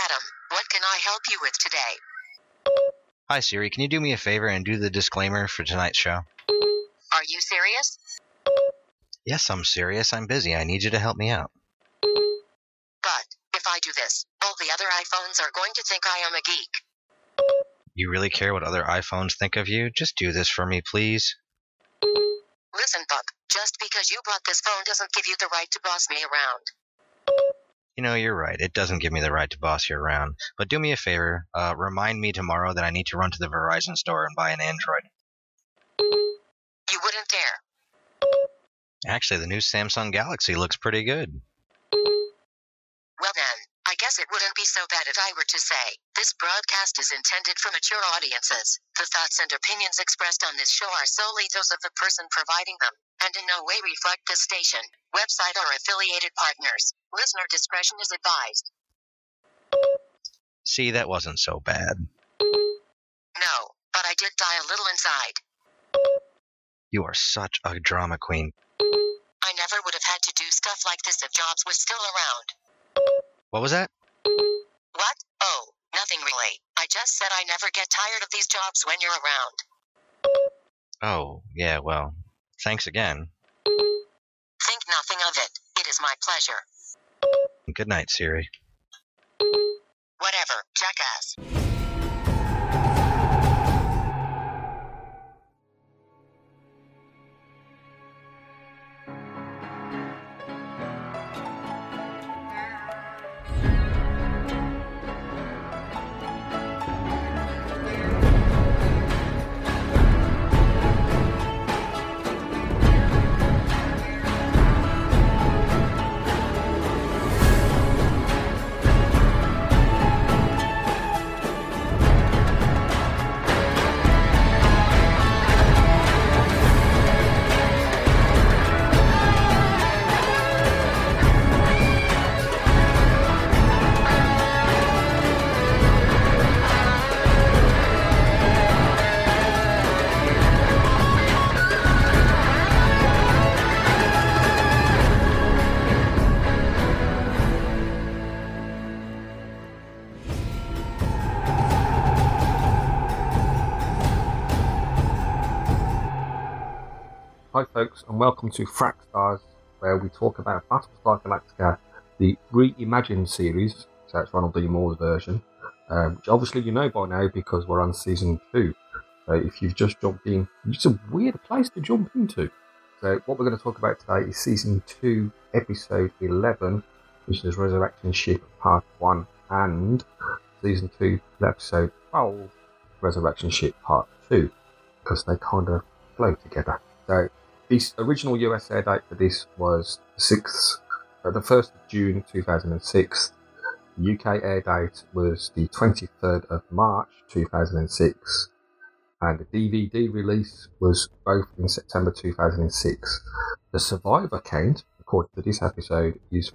Adam. What can I help you with today? Hi Siri, can you do me a favor and do the disclaimer for tonight's show? Are you serious? Yes, I'm serious. I'm busy. I need you to help me out. But if I do this, all the other iPhones are going to think I am a geek. You really care what other iPhones think of you? Just do this for me, please. Listen, Buck, just because you bought this phone doesn't give you the right to boss me around. You know, you're right. It doesn't give me the right to boss you around. But do me a favor. Remind me tomorrow that I need to run to the Verizon store and buy an Android. You wouldn't dare. Actually, the new Samsung Galaxy looks pretty good. Well then, I guess it wouldn't be so bad if I were to say, this broadcast is intended for mature audiences. The thoughts and opinions expressed on this show are solely those of the person providing them, and in no way reflect the station, website, or affiliated partners. Listener discretion is advised. See, that wasn't so bad. No, but I did die a little inside. You are such a drama queen. I never would have had to do stuff like this if Jobs was still around. What was that? What? Oh, nothing really. I just said I never get tired of these jobs when you're around. Oh, yeah, well, thanks again. Think nothing of it. It is my pleasure. Good night, Siri. Whatever, jackass. Hi folks, and welcome to Frack Stars, where we talk about Battlestar Galactica, the reimagined series, so it's Ronald D. Moore's version, which obviously you know by now because we're on season 2. So if you've just jumped in, it's a weird place to jump into. So what we're going to talk about today is season 2, episode 11, which is Resurrection Ship Part 1, and season 2, episode 12, Resurrection Ship Part 2, because they kind of flow together. So the original US air date for this was the 1st of June 2006. The UK air date was the 23rd of March 2006. And the DVD release was both in September 2006. The survivor count, according to this episode, is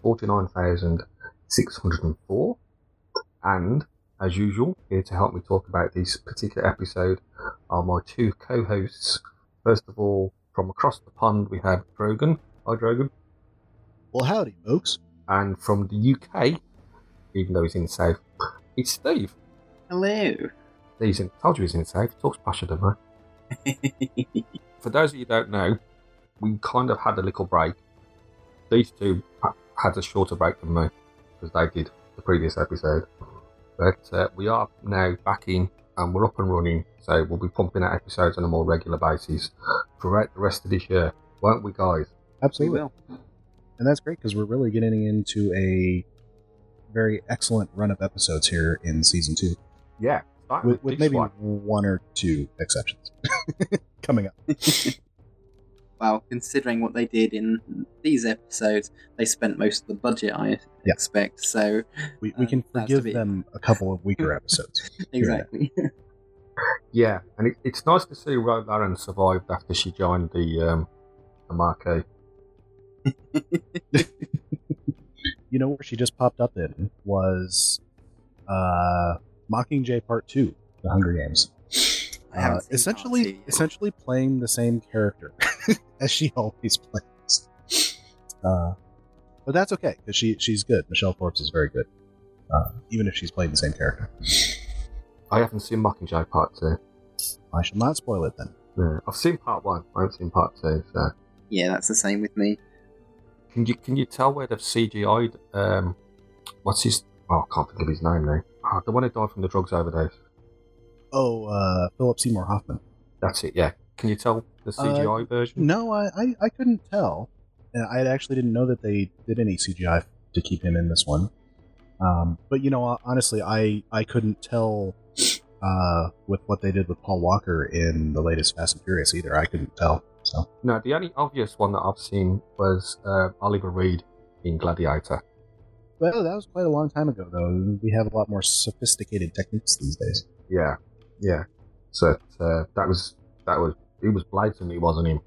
49,604. And, as usual, here to help me talk about this particular episode are my two co-hosts. First of all, from across the pond, we have Drogan. Hi, Drogan. Well, howdy, folks. And from the UK, even though he's in the South, it's Steve. Hello. Told you he's in the South. Talks passion, don't I? For those of you who don't know, we kind of had a little break. These two had a shorter break than me, because they did the previous episode. But we are now back in, and we're up and running, so we'll be pumping out episodes on a more regular basis throughout the rest of this year, won't we, guys? Absolutely. We will. And that's great, because we're really getting into a very excellent run of episodes here in Season 2. Yeah. With maybe one or two exceptions coming up. Well, considering what they did in these episodes, they spent most of the budget, I expect, so... We can forgive them a couple of weaker episodes. Exactly. Yeah, and it's nice to see Ro Laren survived after she joined the Marquee. You know where she just popped up in was Mockingjay Part 2, The Hunger Games. Essentially playing the same character as she always plays. But that's okay, because she's good. Michelle Forbes is very good. even if she's played the same character. I haven't seen Mockingjay Part 2. I shall not spoil it then. Yeah, I've seen Part 1. I haven't seen Part 2. So. Yeah, that's the same with me. Can you tell where they've CGI'd? What's his? Oh, I can't think of his name now. Oh, the one who died from the drugs overdose. Oh, Philip Seymour Hoffman. That's it. Yeah. Can you tell the CGI version? No, I couldn't tell. I actually didn't know that they did any CGI to keep him in this one. But honestly, I couldn't tell with what they did with Paul Walker in the latest Fast and Furious either. I couldn't tell. So no, the only obvious one that I've seen was Oliver Reed in Gladiator. Well, that was quite a long time ago, though. We have a lot more sophisticated techniques these days. Yeah. So that was it was blatantly wasn't him.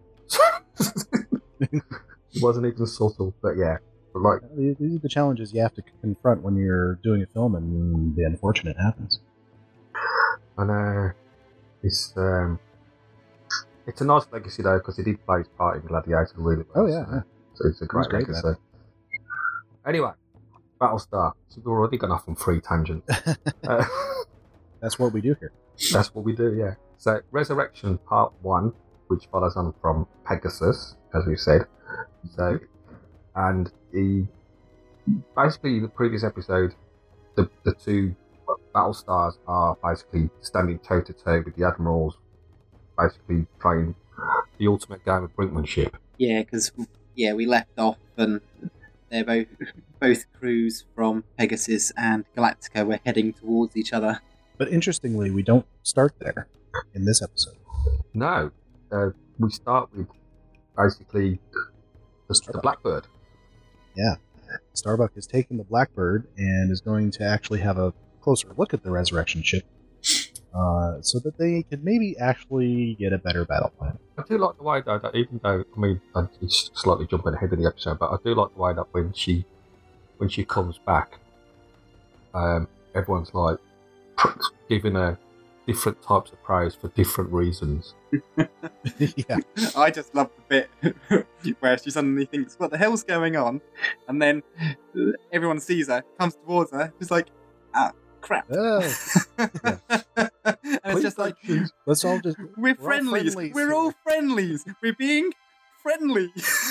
It wasn't even subtle, but yeah. But like these are the challenges you have to confront when you're doing a film, and the unfortunate happens. And it's a nice legacy though, because he did play his part in Gladiator really well. Oh yeah. So it's a great legacy. Anyway, Battlestar. So we've already gone off on 3 tangents. That's what we do here. That's what we do, yeah. So Resurrection Part 1, which follows on from Pegasus, as we said. So, and basically the previous episode, the 2 Battlestars are basically standing toe to toe with the Admirals, basically playing the ultimate game of brinkmanship. Yeah, because we left off and they're both crews from Pegasus and Galactica were heading towards each other. But interestingly, we don't start there in this episode. No, we start with basically the Blackbird. Yeah, Starbuck has taken the Blackbird and is going to actually have a closer look at the Resurrection ship, so that they can maybe actually get a better battle plan. I do like the way though that even though it's slightly jumping ahead of the episode, but I do like the way that when she comes back, everyone's like giving her different types of praise for different reasons. Yeah, I just love the bit where she suddenly thinks, "What the hell's going on?" And then everyone sees her, comes towards her, she's like, "Ah, crap!" Oh. Yeah. And it's just like, let's all just we're friendlies. We're all friendlies. We're being friendly.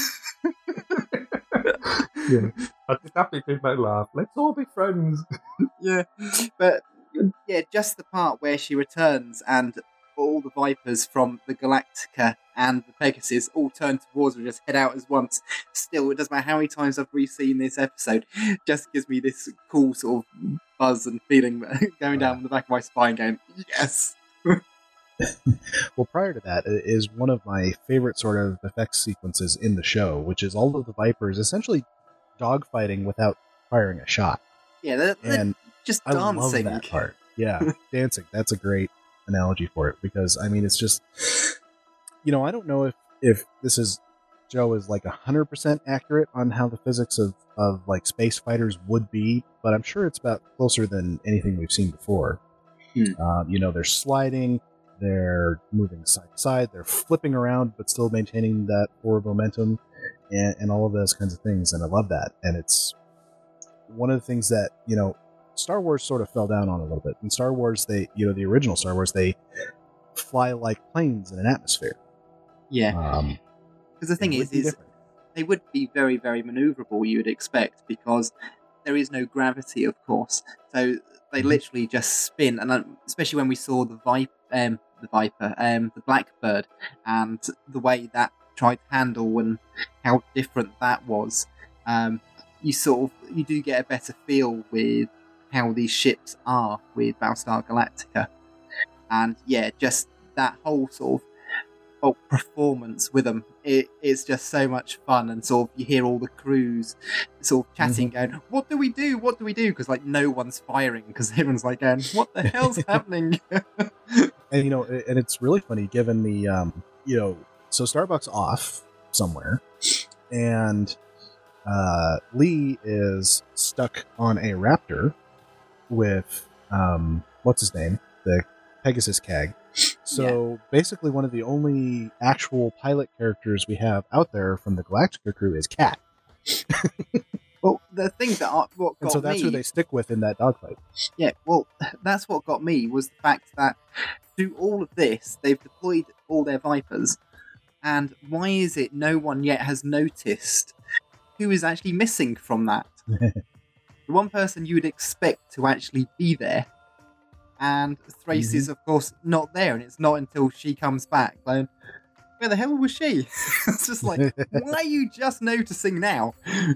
Yeah, I just happy to make me laugh. Let's all be friends. Yeah, but yeah, just the part where she returns and all the Vipers from the Galactica and the Pegasus all turn towards her and just head out as once. Still, it doesn't matter how many times I've reseen this episode, just gives me this cool sort of buzz and feeling going down the back of my spine going, yes! Well, prior to that is one of my favorite sort of effects sequences in the show, which is all of the Vipers essentially dogfighting without firing a shot. Yeah, they're just dancing. I love that part. Yeah, dancing. That's a great analogy for it, because I mean, it's just, I don't know if this is Joe is like 100% accurate on how the physics of like space fighters would be, but I'm sure it's about closer than anything we've seen before. They're sliding, they're moving side to side, they're flipping around, but still maintaining that forward momentum and all of those kinds of things. And I love that. And it's one of the things that, Star Wars sort of fell down on a little bit. In Star Wars, they, the original Star Wars, they fly like planes in an atmosphere. Yeah. Because the thing is they would be very, very maneuverable, you would expect, because there is no gravity, of course. So they literally just spin, and especially when we saw the Blackbird, and the way that tried to handle and how different that was, you do get a better feel with how these ships are with Battlestar Galactica. And yeah, just that whole sort of performance with them, it is just so much fun. And sort of you hear all the crews sort of chatting, going, what do we do, because like no one's firing, because everyone's like going, what the hell's happening? And and it's really funny given the so Starbuck's off somewhere, and Lee is stuck on a Raptor with what's his name, the Pegasus CAG. So basically one of the only actual pilot characters we have out there from the Galactica crew is Kat. Well, the thing that what got And so that's me, who they stick with in that dogfight. yeah, well, that's what got me was the fact that through all of this, they've deployed all their Vipers, and why is it no one yet has noticed who is actually missing from that? The one person you would expect to actually be there, and Thrace is, of course, not there, and it's not until she comes back, going, where the hell was she? It's just like, why are you just noticing now?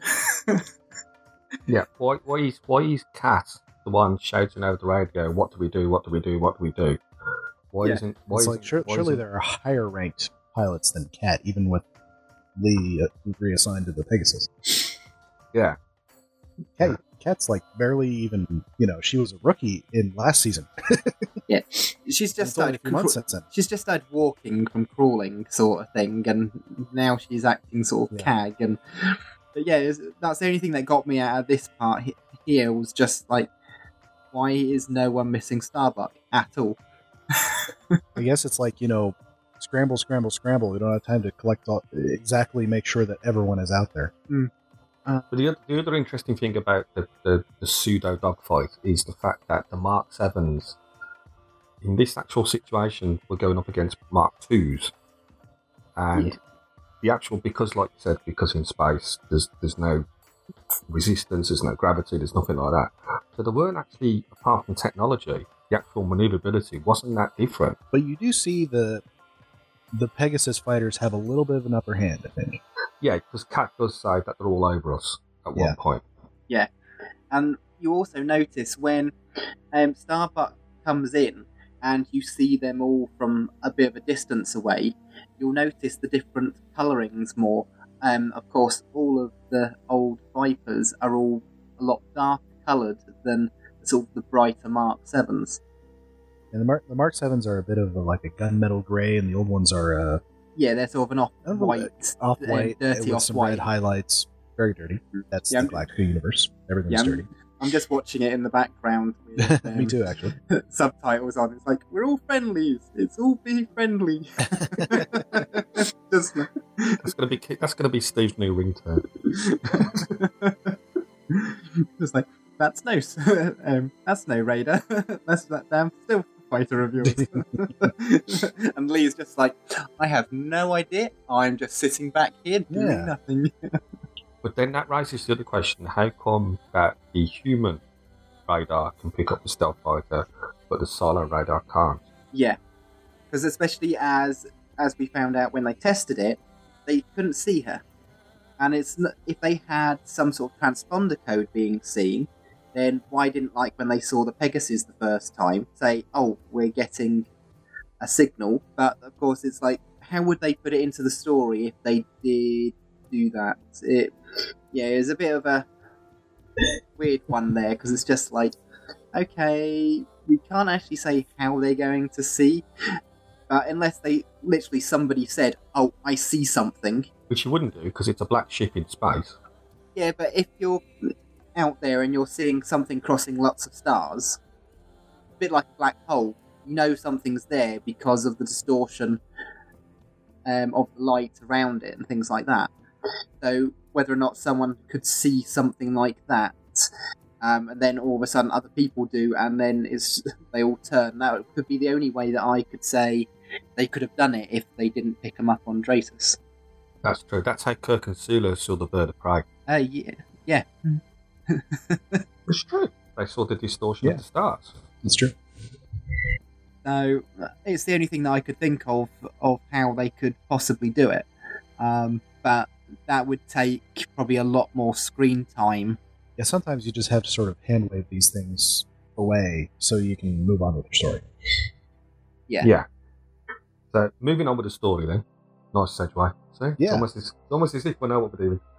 Yeah, why is Cat the one shouting over the radio, what do we do, what do we do, what do we do? Why Yeah. isn't... Why It's like, isn't, why surely isn't- there are higher ranked pilots than Cat, even with Lee reassigned to the Pegasus. Yeah. Cat's like barely even, she was a rookie in last season. She's just It's only a started few months since then. she's just started walking from crawling sort of thing, and now she's acting sort of Yeah. cag. And but yeah, that's the only thing that got me out of this part here was just like, why is no one missing Starbuck at all? I guess it's like, scramble, scramble, scramble. We don't have time to exactly make sure that everyone is out there. But the other interesting thing about the pseudo dogfight is the fact that the Mark 7s, in this actual situation, were going up against Mark 2s. And the actual, because like you said, because in space, there's no resistance, there's no gravity, there's nothing like that. So there weren't actually, apart from technology, the actual maneuverability wasn't that different. But you do see the Pegasus fighters have a little bit of an upper hand, I think. Yeah, because Cat does say that they're all over us at one point. And you also notice when Starbuck comes in and you see them all from a bit of a distance away, you'll notice the different colourings more. Of course, all of the old Vipers are all a lot darker coloured than sort of the brighter Mark 7s. And the Mark 7s are a bit of like a gunmetal gray, and the old ones are Yeah, they're sort of an off-white, off-white dirty with some off-white. red highlights. Very dirty. That's Yeah, the Galactica universe. Everything's dirty. I'm just watching it in the background with Me too, actually. subtitles on. It's like, we're all friendlies. It's all be friendly. Just, That's gonna be Steve's new ringtone. just like, that's no Raider. That's that damn still fighter of yours. And Lee's just like, I have no idea. I'm just sitting back here doing nothing. But then that raises the other question: how come that the human radar can pick up the stealth fighter, but the Solo radar can't? Yeah, because especially as we found out when they tested it, they couldn't see her, and if they had some sort of transponder code being seen, then why didn't, like when they saw the Pegasus the first time, say, "Oh, we're getting a signal"? But of course, it's like, how would they put it into the story if they did do that? It was a bit of a weird one there, because it's just like, okay, we can't actually say how they're going to see, unless they literally somebody said, "Oh, I see something." Which you wouldn't do, because it's a black ship in space. Yeah, but if you're out there and you're seeing something crossing lots of stars, a bit like a black hole, you know something's there because of the distortion of the light around it and things like that. So whether or not someone could see something like that, and then all of a sudden other people do, and then they all turn, that could be the only way that I could say they could have done it if they didn't pick them up on Dratus. That's true. That's how Kirk and Sulu saw the bird of prey. Yeah. It's true. They saw the distortion of the stars. It's true. So it's the only thing that I could think of how they could possibly do it. But that would take probably a lot more screen time. Yeah, sometimes you just have to sort of hand wave these things away so you can move on with your story. Yeah. So moving on with the story then. Nice segue. See? Yeah. It's almost as if we know what we're doing.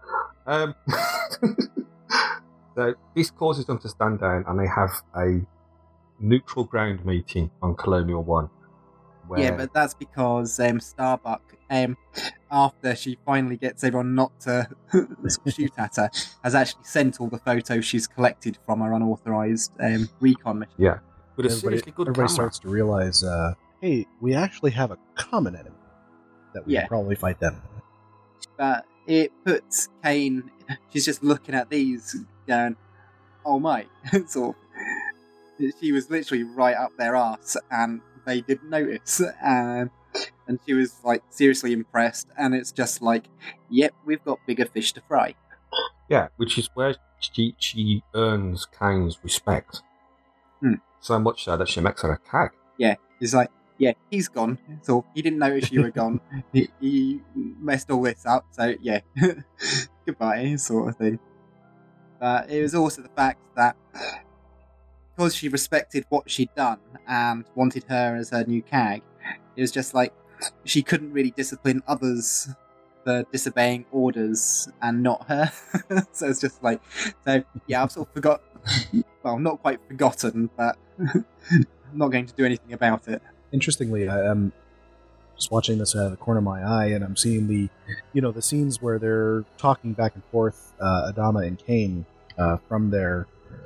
So this causes them to stand down, and they have a neutral ground meeting on Colonial 1. Yeah, but that's because Starbuck, after she finally gets everyone not to shoot at her, has actually sent all the photos she's collected from her unauthorized recon mission. Yeah. With a seriously good Everybody camera. starts to realize, hey, we actually have a common enemy that we can probably fight them. But it puts Kane. She's just looking at these, going, "Oh my!" sort of. She was literally right up their arse, and they didn't notice. And she was like seriously impressed. And it's just like, "Yep, we've got bigger fish to fry." Yeah, which is where she earns Kane's respect. So much so that she makes her a cag. Yeah, it's like, yeah, he's gone. So he didn't notice you were gone. He messed all this up. So yeah, goodbye, sort of thing. But it was also the fact that because she respected what she'd done and wanted her as her new cag, it was just like she couldn't really discipline others for disobeying orders and not her. So it's just like, so yeah, I've sort of forgot. Well, not quite forgotten, but I'm not going to do anything about it. Interestingly, I'm just watching this out of the corner of my eye, and I'm seeing the scenes where they're talking back and forth, Adama and Kane, from their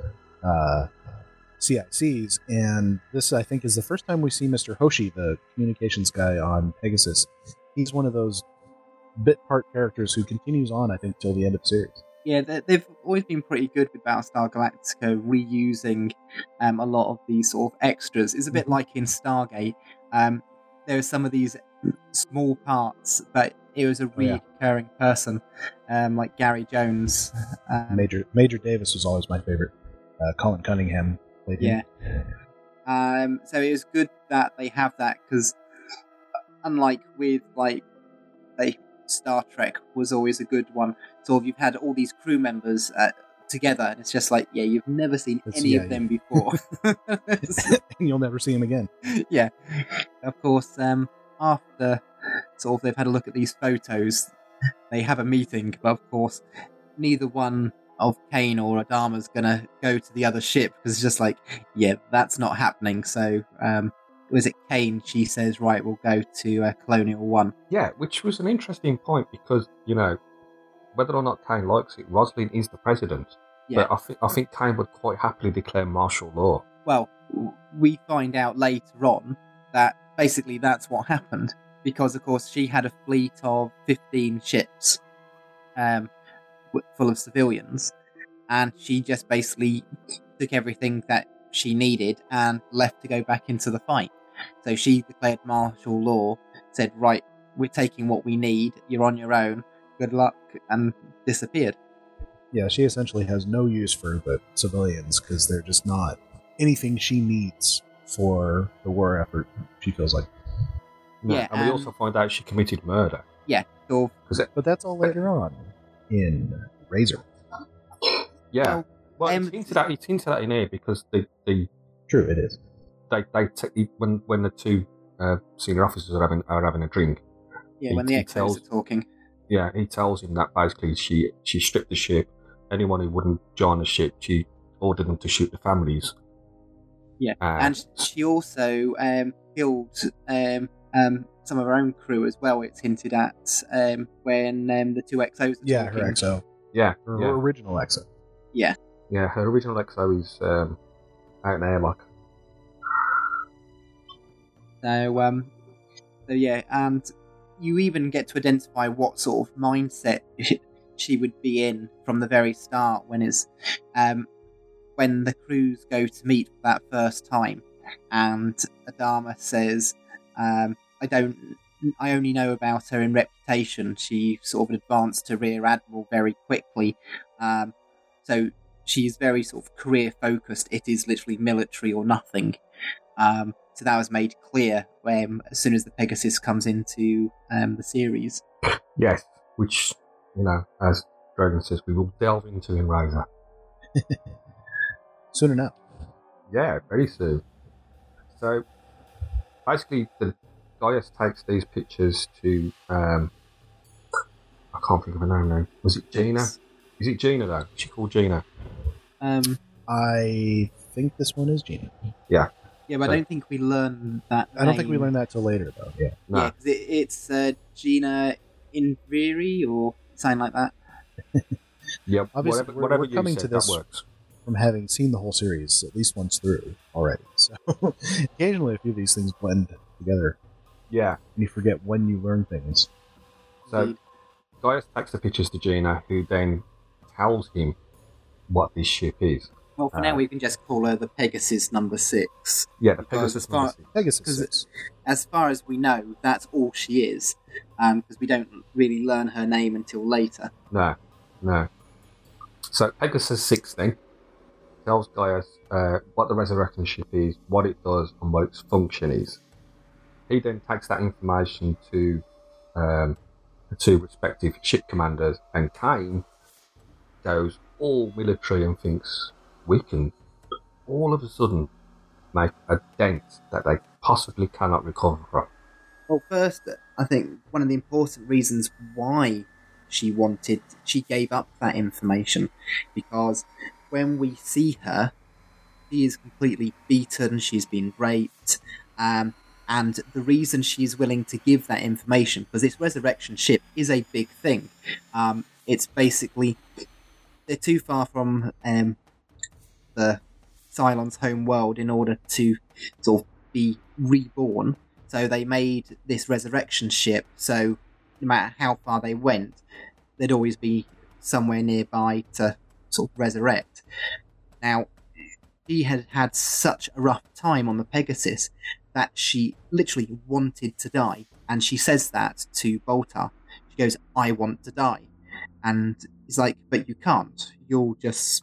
CICs, and this, I think, is the first time we see Mr. Hoshi, the communications guy on Pegasus. He's one of those bit part characters who continues on, I think, till the end of the series. Yeah, they've always been pretty good with Battlestar Galactica, reusing a lot of these sort of extras. It's a bit like in Stargate. There are some of these small parts, but it was a recurring person, like Gary Jones. Major Davis was always my favorite. Colin Cunningham played him. Yeah. So it was good that they have that, because unlike with Star Trek was always a good one. Sort of, you've had all these crew members together, and it's just like, yeah, you've never seen any of them before. And you'll never see them again. Yeah. Of course, after sort of they've had a look at these photos, they have a meeting, but of course, neither one of Kane or Adama's gonna go to the other ship, because it's just like, yeah, that's not happening. So, was it Kane? She says, right, we'll go to Colonial 1. Yeah, which was an interesting point, because, whether or not Kane likes it, Roslin is the president. Yeah. But I think Kane would quite happily declare martial law. Well, we find out later on that basically that's what happened, because, of course, she had a fleet of 15 ships full of civilians, and she just basically took everything that she needed and left to go back into the fight. So she declared martial law, said, right, we're taking what we need, you're on your own, good luck, and disappeared. Yeah, she essentially has no use for the civilians, because they're just not anything she needs for the war effort, she feels like. No, Yeah, and we also find out she committed murder. Yeah, so... But that's all later on in Razor. Yeah. Well, it's hinted at in here, because they True, it is. when the two senior officers are having a drink. Yeah, when the XOs are talking. Yeah, he tells him that basically she stripped the ship. Anyone who wouldn't join the ship, she ordered them to shoot the families. Yeah, and she also killed some of her own crew as well. It's hinted at when the two XOs are talking. Yeah, her XO. Yeah, her original XO. Yeah. Yeah, her original XO is out in the airlock. So yeah, and you even get to identify what sort of mindset she would be in from the very start, when it's when the crews go to meet for that first time, and Adama says, I only know about her in reputation. She sort of advanced to Rear Admiral very quickly. So she's very sort of career focused. It is literally military or nothing. So that was made clear as soon as the Pegasus comes into the series. Yes, which, as Dragon says, we will delve into in Razor. Soon enough. Yeah, very soon. So, basically, the Gaius takes these pictures to, I can't think of her name now. Was it Gina? Is it Gina, though? Is she called Gina? I think this one is Gina. Yeah. Yeah, but I don't think we learn that I don't think we learned that till later, though. Yeah. No. Yeah, 'cause it's Gina Inveri or something like that. Yeah, Obviously, whatever we're you coming said, to that this works. from having seen the whole series at least once through already. So occasionally a few of these things blend together, Yeah. and you forget when you learn things. So, Gaius takes the pictures to Gina, who then tells him what this ship is. Well, for now we can just call her the Pegasus number 6. Yeah, the Because Pegasus as far- number 6. Pegasus Because 6. as far as we know, that's all she is. Because we don't really learn her name until later. No. So Pegasus 6 then tells Gaius what the resurrection ship is, what it does, and what its function is. He then takes that information to respective ship commanders, and Kane goes all military and thinks we can all of a sudden make a dent that they possibly cannot recover from. Well, first, I think one of the important reasons why she gave up that information, because when we see her, she is completely beaten, she's been raped, and the reason she's willing to give that information, because this resurrection ship is a big thing. It's basically, they're too far from the Cylon's home world in order to sort of be reborn. So they made this resurrection ship, so no matter how far they went, there'd always be somewhere nearby to sort of resurrect. Now, she had had such a rough time on the Pegasus that she literally wanted to die. And she says that to Boltar. She goes, I want to die. And he's like, but you can't. You'll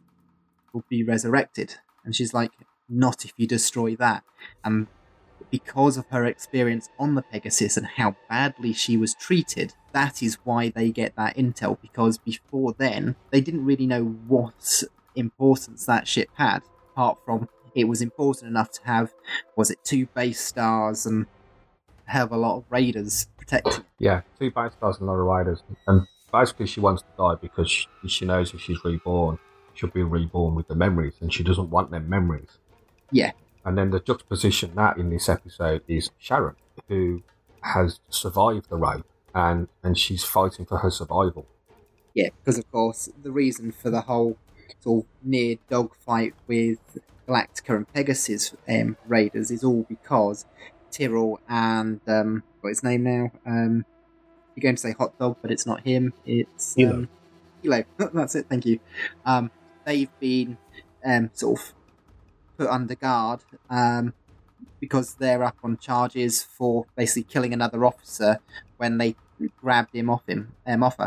be resurrected. And she's like, not if you destroy that. And because of her experience on the Pegasus and how badly she was treated, that is why they get that intel, because before then, they didn't really know what importance that ship had, apart from it was important enough to have, 2 base stars and have a lot of raiders protecting. Yeah, 2 base stars and a lot of raiders. And basically she wants to die because she knows if she's reborn, she'll be reborn with the memories, and she doesn't want them memories. Yeah. And then the juxtaposition that in this episode is Sharon, who has survived the raid, and she's fighting for her survival. Yeah, because of course the reason for the whole sort of near dogfight with Galactica and Pegasus raiders is all because Tyrrell and what's his name now? You're going to say Hot Dog, but it's not him. It's Hilo. That's it. Thank you. They've been sort of put under guard because they're up on charges for basically killing another officer when they grabbed him off her.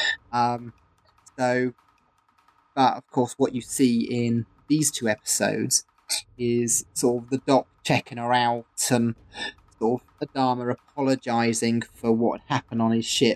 But of course, what you see in these 2 episodes is sort of the Doc checking her out and sort of Adama apologising for what happened on his ship.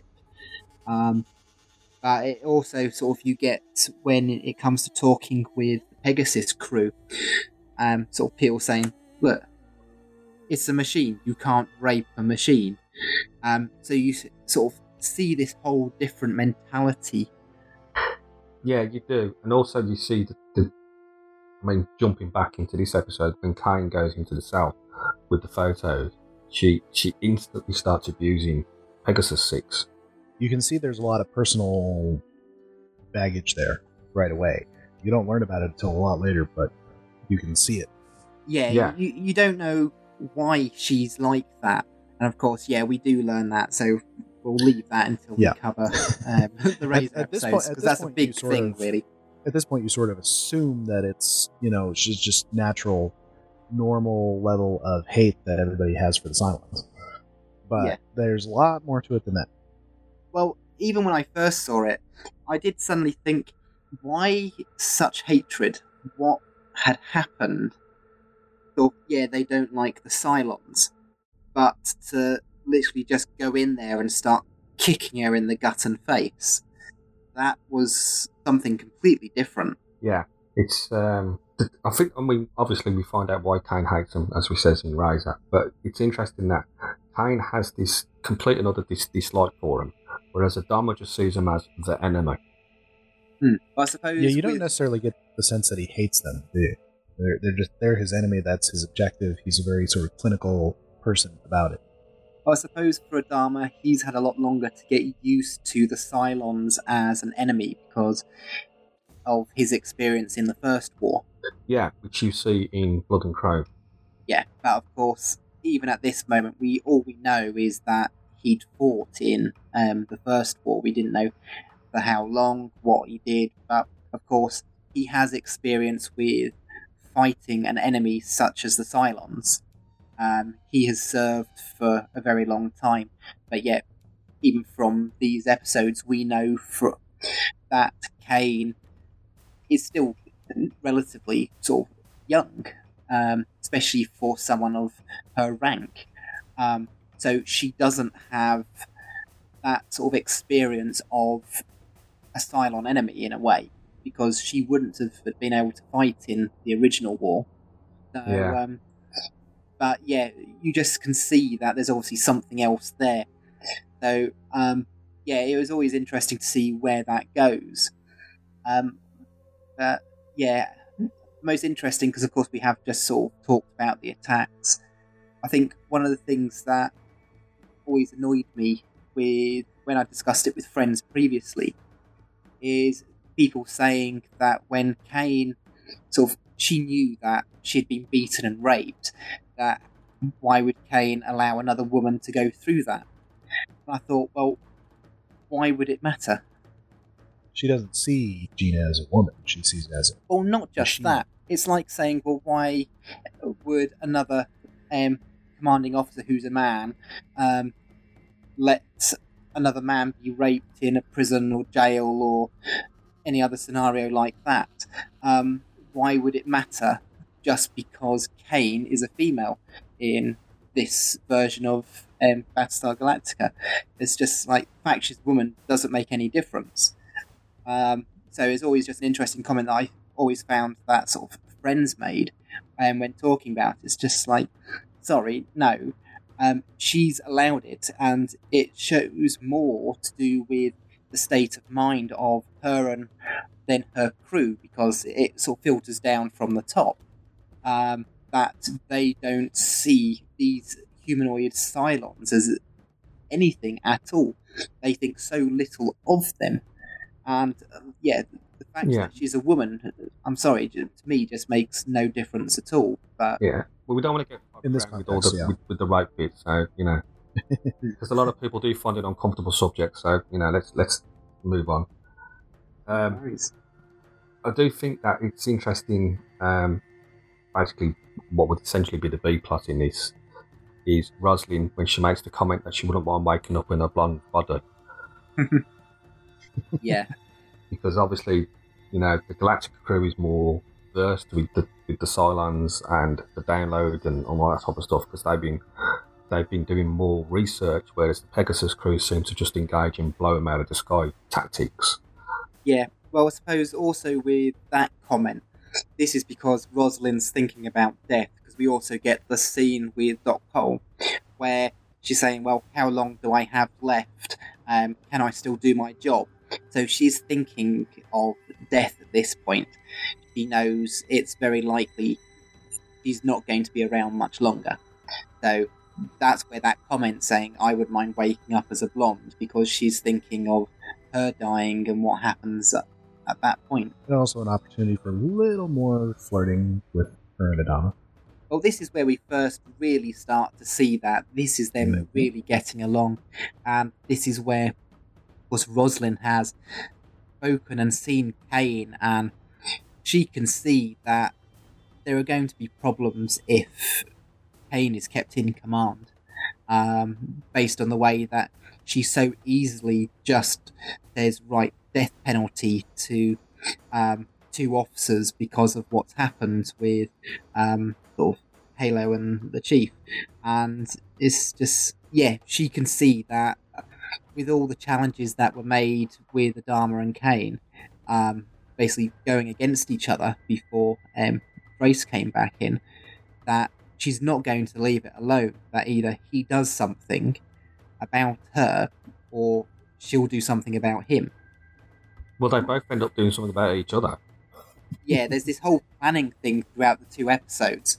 But it also sort of you get when it comes to talking with the Pegasus crew, sort of people saying, look, it's a machine, you can't rape a machine. So you sort of see this whole different mentality. Yeah, you do. And also you see jumping back into this episode, when Kane goes into the cell with the photos, she instantly starts abusing Pegasus 6. You can see there's a lot of personal baggage there right away. You don't learn about it until a lot later, but you can see it. Yeah. You don't know why she's like that. And of course, we do learn that, so we'll leave that until we cover the Razor episodes, because that's a big thing, really. At this point, you sort of assume that it's, she's just natural, normal level of hate that everybody has for the Cylons. But there's a lot more to it than that. Well, even when I first saw it, I did suddenly think, why such hatred? What had happened? So, they don't like the Cylons. But to literally just go in there and start kicking her in the gut and face, that was something completely different. Yeah, it's obviously we find out why Kane hates him, as we says in Razor, but it's interesting that Kane has this complete and utter dislike for him, whereas Adama just sees him as the enemy. I suppose. Yeah, you don't necessarily get the sense that he hates them, do you? They're his enemy. That's his objective. He's a very sort of clinical person about it. I suppose for Adama, he's had a lot longer to get used to the Cylons as an enemy because of his experience in the First War. Yeah, which you see in Blood and Chrome. Yeah, but of course, even at this moment, all we know is that he'd fought in the first war. We didn't know for how long, what he did, but of course he has experience with fighting an enemy such as the Cylons. He has served for a very long time, but yet, even from these episodes, we know that Kane is still relatively sort of young, especially for someone of her rank. So she doesn't have that sort of experience of a Cylon enemy in a way, because she wouldn't have been able to fight in the original war. So, but yeah, you just can see that there's obviously something else there. So, it was always interesting to see where that goes. But yeah, most interesting because, of course, we have just sort of talked about the attacks. I think one of the things that always annoyed me when I discussed it with friends previously is people saying that when Kane she knew that she'd been beaten and raped, that why would Kane allow another woman to go through that? And I thought, well, why would it matter? She doesn't see Gina as a woman. She sees it as a Well, not just machine. that. It's like saying, well, why would another commanding officer who's a man let another man be raped in a prison or jail or any other scenario like that? Why would it matter just because Kane is a female in this version of Battlestar Galactica? It's just like, the fact she's a woman doesn't make any difference. So it's always just an interesting comment that I always found that sort of friends made when talking about it. It's just like, sorry, no. She's allowed it, and it shows more to do with the state of mind of her and then her crew, because it sort of filters down from the top. That they don't see these humanoid Cylons as anything at all. They think so little of them. And the fact that she's a woman, I'm sorry, to me just makes no difference at all. But well, we don't want to get in this context, with the rape bit, so because a lot of people do find it an uncomfortable subject. So let's move on. I do think that it's interesting. Basically, what would essentially be the B plot in this is Roslin, when she makes the comment that she wouldn't mind waking up in a blonde body. Yeah. Because obviously, the Galactic crew is more versed with the Cylons and the download and all that type of stuff, because they've been doing more research, whereas the Pegasus crew seem to just engage in blow them out of the sky tactics. Yeah. Well, I suppose also with that comment, this is because Rosalind's thinking about death, because we also get the scene with Doc Cole where she's saying, well, how long do I have left? Can I still do my job? So she's thinking of death at this point. She knows it's very likely she's not going to be around much longer. So that's where that comment saying, I would mind waking up as a blonde, because she's thinking of her dying and what happens at that point. And also an opportunity for a little more flirting with her and Adama. Well, this is where we first really start to see that. This is them really getting along. And this is where, of course, Roslin has spoken and seen Kane, and she can see that there are going to be problems if Kane is kept in command, based on the way that she so easily just says, right, death penalty to two officers because of what's happened with sort of Halo and the Chief. And it's just, she can see that with all the challenges that were made with Adama and Kane, basically going against each other before Grace came back in, that she's not going to leave it alone, that either he does something about her or she'll do something about him. Well, they both end up doing something about each other. Yeah, there's this whole planning thing throughout the two episodes.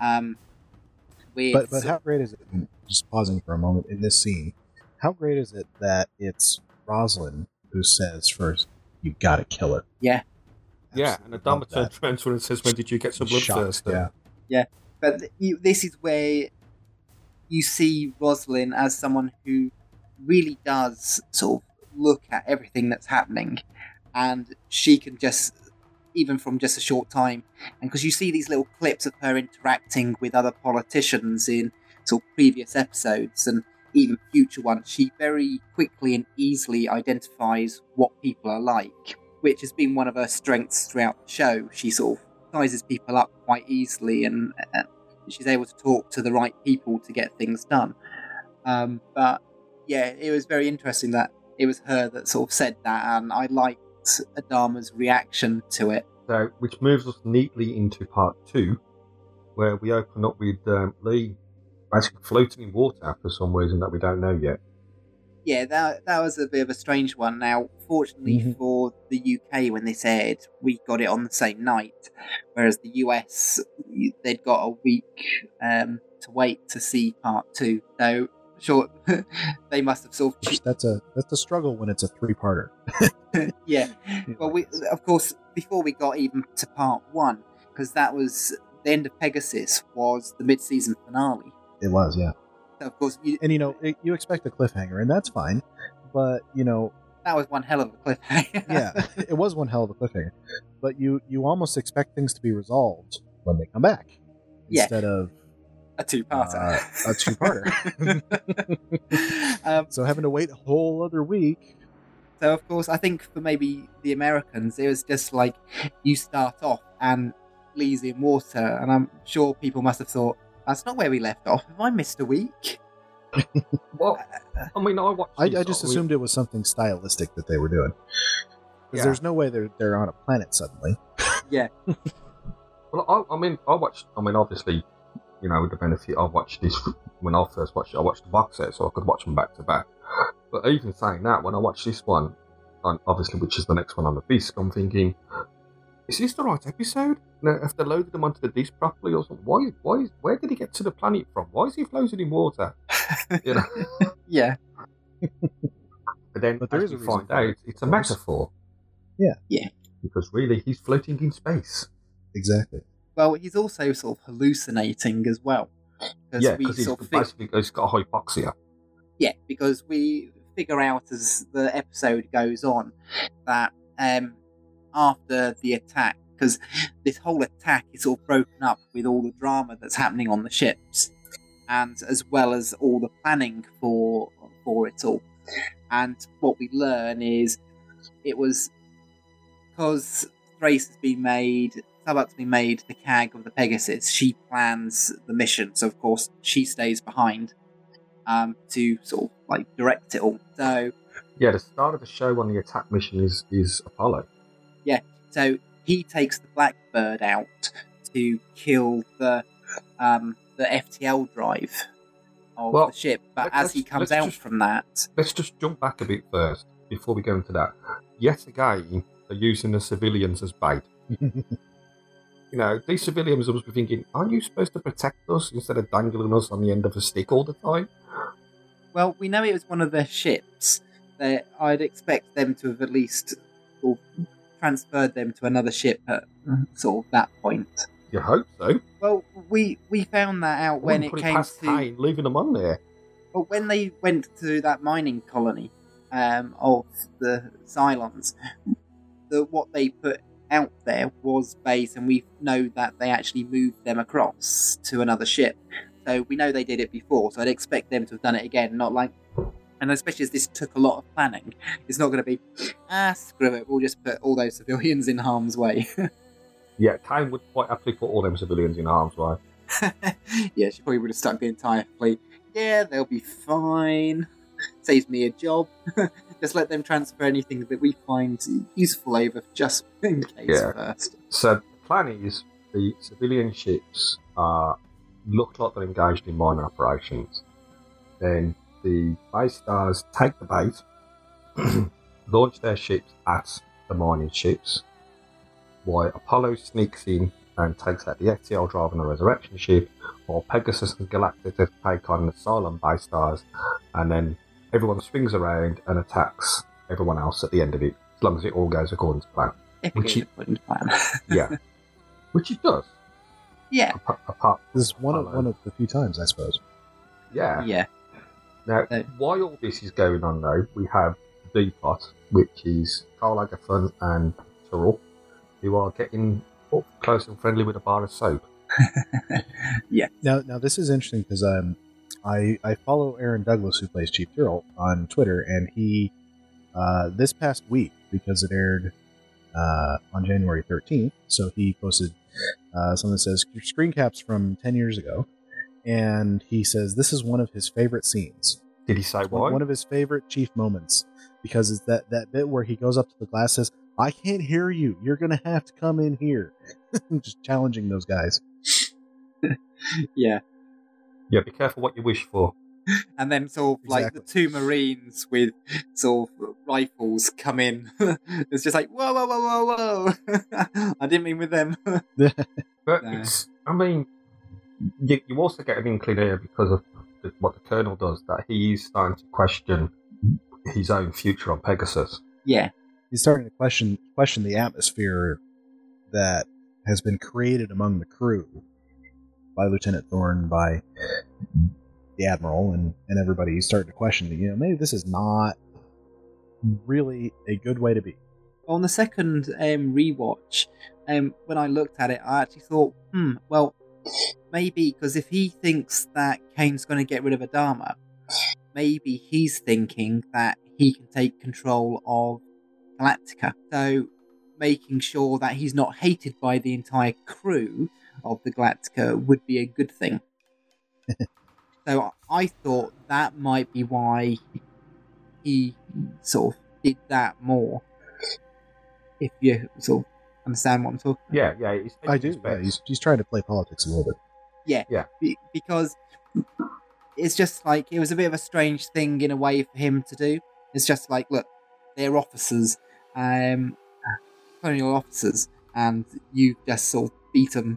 But how great is it, just pausing for a moment in this scene, how great is it that it's Roslin who says first, you gotta kill her? Yeah. Yeah, and Adama turns around to her and says, when did you get some blood first? Yeah. But this is where you see Roslin as someone who really does sort of look at everything that's happening, and she can just, even from just a short time, and because you see these little clips of her interacting with other politicians in sort of previous episodes and even future ones, she very quickly and easily identifies what people are like, which has been one of her strengths throughout the show. She sort of sizes people up quite easily, and she's able to talk to the right people to get things done. But yeah, it was very interesting that it was her that sort of said that, and I liked Adama's reaction to it. So, which moves us neatly into part 2, where we open up with Lee basically floating in water for some reason that we don't know yet. Yeah, that was a bit of a strange one. Now, fortunately for the UK, when this aired, we got it on the same night, whereas the US, they'd got a week to wait to see part 2. So, sure, they must have sort of... That's a struggle when it's a 3-parter. Yeah. Well, of course, before we got even to part 1, because that was the end of Pegasus, was the mid-season finale. It was, yeah. So, of course, you you expect a cliffhanger, and that's fine. But that was one hell of a cliffhanger. Yeah, it was one hell of a cliffhanger. But you almost expect things to be resolved when they come back, instead of a 2-parter. A 2-parter. So having to wait a whole other week. So, of course, I think for maybe the Americans, it was just like you start off and Lee's in water, and I'm sure people must have thought, that's not where we left off. Have I missed a week? Well, I mean, I just assumed it was something stylistic that they were doing. Because there's no way they're on a planet suddenly. Yeah. Well, obviously, with the benefit, I watched this when I first watched it. I watched the box set, so I could watch them back to back. But even saying that, when I watched this one, and obviously, which is the next one on the disc, I'm thinking, is this the right episode? Now, if they loaded them onto the disc properly or something, where did he get to the planet from? Why is he floating in water? Yeah. But then, as you find out, it's a metaphor. Yeah. Yeah. Because really, he's floating in space. Exactly. Well, he's also sort of hallucinating as well. Yeah, because he's got hypoxia. Yeah, because we figure out as the episode goes on that after the attack, because this whole attack is sort of broken up with all the drama that's happening on the ships, and as well as all the planning for it all. And what we learn is it was because Thrace has been made, Starbuck's been made the CAG of the Pegasus. She plans the mission, so of course she stays behind to sort of like direct it all. So yeah, the start of the show on the attack mission is Apollo. Yeah, so he takes the Blackbird out to kill the FTL drive of the ship. But as he comes out from that, let's just jump back a bit first before we go into that. Yet again, they're using the civilians as bait. These civilians must be thinking, aren't you supposed to protect us instead of dangling us on the end of a stick all the time? Well, we know it was one of their ships. I'd expect them to have at least transferred them to another ship at sort of that point. You hope so. Well, we found that out when it came to Kane, leaving them on there. Well, when they went to that mining colony of the Cylons, what they put out there was base, and we know that they actually moved them across to another ship. So we know they did it before, so I'd expect them to have done it again, not like... And especially as this took a lot of planning, it's not going to be, screw it, we'll just put all those civilians in harm's way. Yeah, Kane would quite happily put all them civilians in harm's way. Yeah, she probably would have stuck the entire fleet. Yeah, they'll be fine. Saves me a job. Just let them transfer anything that we find useful over, just in case first. So the plan is the civilian ships look like they're engaged in mining operations. Then the base stars take the bait, launch their ships at the mining ships, while Apollo sneaks in and takes out the FTL drive on the resurrection ship, while Pegasus and Galactica take on the Cylon base stars, and then everyone swings around and attacks everyone else at the end of it, as long as it all goes according to plan. According to plan. Yeah. Which it does. Yeah. Apart this is one of the few times, I suppose. Yeah. Yeah. Now, while all this is going on, though, we have Depot, which is Karl Lagerfeld and Tyrell, who are getting up close and friendly with a bar of soap. Yeah. Now this is interesting because I follow Aaron Douglas, who plays Chief Tyrell, on Twitter, and he this past week, because it aired on January 13th, so he posted something that says screen caps from 10 years ago, and he says this is one of his favorite scenes. Did he say why? One of his favorite Chief moments, because it's that bit where he goes up to the glass and says, "I can't hear you. You're going to have to come in here." Just challenging those guys. Yeah. Yeah, be careful what you wish for. And then sort of like the two Marines with sort of rifles come in. It's just like, whoa, whoa, whoa, whoa, whoa. I didn't mean with them. But it's, I mean, you also get an inkling here because of what the Colonel does, that he is starting to question his own future on Pegasus. Yeah. He's starting to question the atmosphere that has been created among the crew by Lieutenant Thorne, by the Admiral, and everybody. He's starting to question, maybe this is not really a good way to be. On the second rewatch, when I looked at it, I actually thought, well, maybe, because if he thinks that Kane's going to get rid of Adama, maybe he's thinking that he can take control of Galactica. So making sure that he's not hated by the entire crew of the Galactica would be a good thing. So I thought that might be why he sort of did that more. If you sort of understand what I'm talking about. Yeah. I do. Yeah, he's trying to play politics a little bit. Yeah. Because it's just like, it was a bit of a strange thing in a way for him to do. It's just like, look, they're officers, colonial officers, and you just sort of beat them,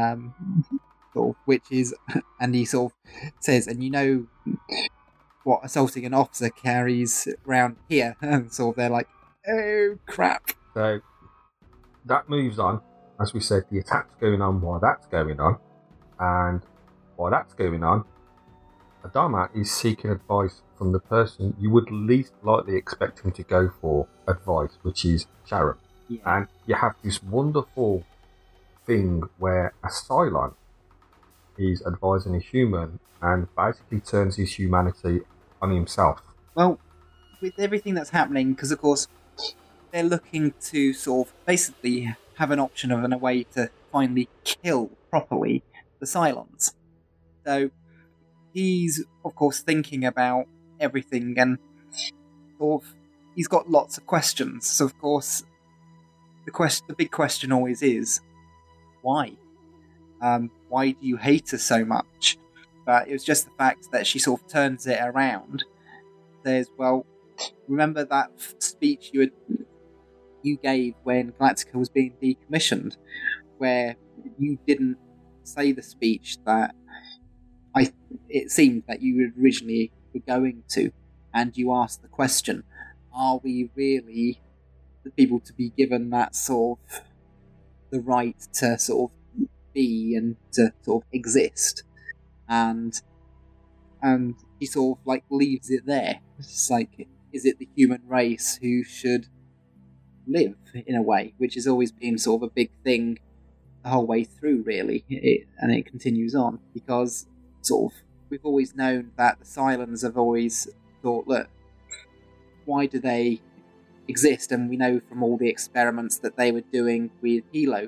sort of, which is, and he sort of says, and you know what assaulting an officer carries around here, and sort of they're like, oh crap. So that moves on. As we said, the attack's going on while that's going on, and while that's going on, Adama is seeking advice from the person you would least likely expect him to go for advice, which is Sharon. Yeah. And you have this wonderful thing where a Cylon is advising a human and basically turns his humanity on himself. Well, with everything that's happening, because of course they're looking to sort of basically have an option of a way to finally kill properly the Cylons. So he's, of course, thinking about everything, and sort of he's got lots of questions. So, of course, the big question always is, why? Why do you hate her so much? But it was just the fact that she sort of turns it around. Says, well, remember that speech you gave when Galactica was being decommissioned, where you didn't say the speech that it seemed that you originally were going to, and you asked the question, are we really the people to be given that sort of the right to sort of be and to sort of exist? And he sort of like leaves it there. It's like, is it the human race who should live in a way, which has always been sort of a big thing the whole way through, really, and it continues on, because sort of we've always known that the Cylons have always thought, look, why do they exist? And we know from all the experiments that they were doing with Hilo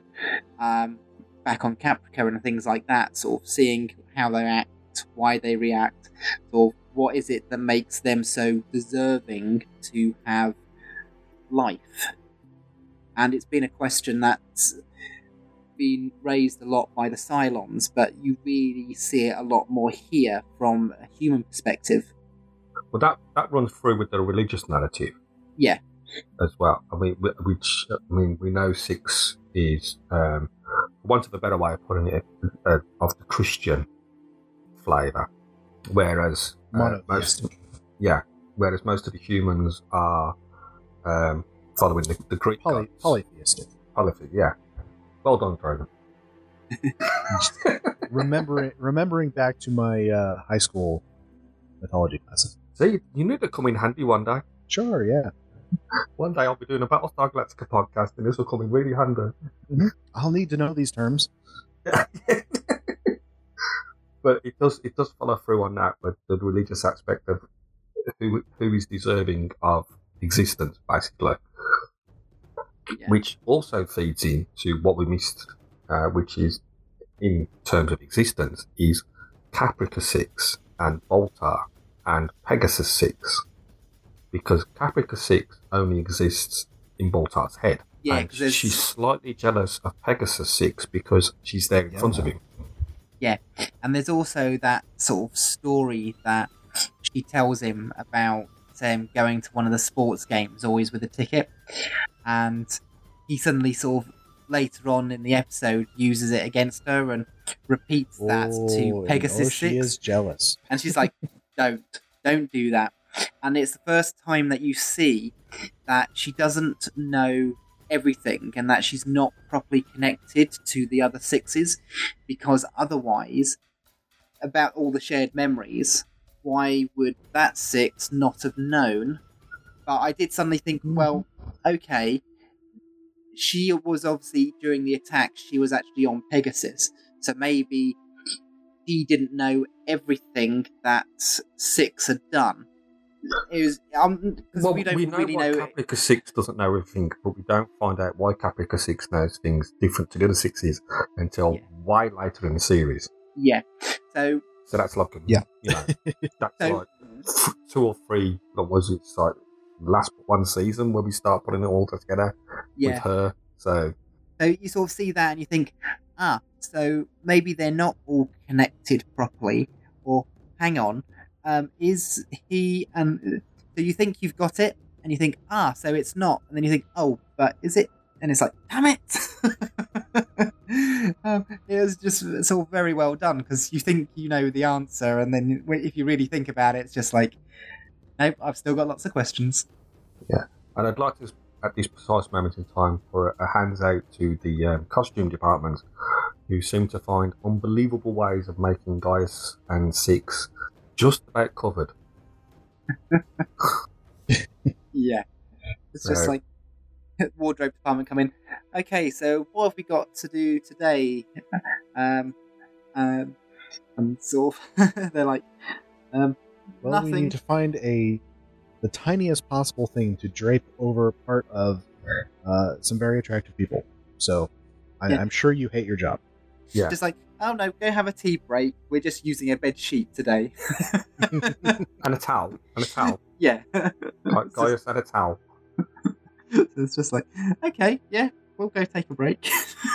back on Caprica and things like that, sort of seeing how they act, why they react, sort of what is it that makes them so deserving to have life. And it's been a question that's been raised a lot by the Cylons, but you really see it a lot more here from a human perspective. Well, that runs through with the religious narrative. Yeah. As well. I mean, we know Six is, for want of a better way of putting it, of the Christian flavour, whereas most of the humans are following the Greek gods. Polytheistic. Polytheistic, yeah. Well done, Drogon. Remembering back to my high school mythology classes. See, you knew they'd come in handy one day. Sure, yeah. One day I'll be doing a Battlestar Galactica podcast, and this will come in really handy. I'll need to know these terms. But it does follow through on that, but the religious aspect of who is deserving of existence, basically. Yeah. Which also feeds into what we missed, which is, in terms of existence, is Caprica 6 and Voltar and Pegasus 6. Because Caprica 6 only exists in Voltar's head. Yeah, and because she's slightly jealous of Pegasus 6 because she's there in front of him. Yeah, and there's also that sort of story that she tells him about going to one of the sports games, always with a ticket, and he suddenly sort of later on in the episode uses it against her and repeats that to Pegasus 6. She is jealous. And she's like, don't do that. And it's the first time that you see that she doesn't know everything and that she's not properly connected to the other sixes, because otherwise, about all the shared memories, why would that six not have known? But I did suddenly think, well, okay, she was obviously, during the attack, she was actually on Pegasus, so maybe she didn't know everything that Six had done. It was because we don't really know. Caprica 6 doesn't know everything, but we don't find out why Caprica 6 knows things different to the other sixes until way later in the series. Yeah, so that's like that's So- like 2 or 3. What was it? It's like last one season where we start putting it all together with yeah. her. So So you sort of see that and you think, so maybe they're not all connected properly, or hang on, is he? So you think you've got it, and you think, so it's not, and then you think, oh, but is it? And it's like, damn it! It was just sort of very well done, because you think you know the answer, and then if you really think about it, it's just like, nope, I've still got lots of questions. yeah, and I'd like to, at this precise moment in time, for a hands out to the costume department, who seem to find unbelievable ways of making Gaius and Six just about covered. Yeah. It's just So- like wardrobe department come in. Okay, so what have we got to do today? And sort of they're like, Well, nothing. we need to find the tiniest possible thing to drape over part of some very attractive people. So Yeah. I'm sure you hate your job. Yeah. Just like, oh no, go have a tea break. We're just using a bed sheet today. And a towel. Yeah. Like Gaius had a towel. It's just like, okay, yeah, we'll go take a break.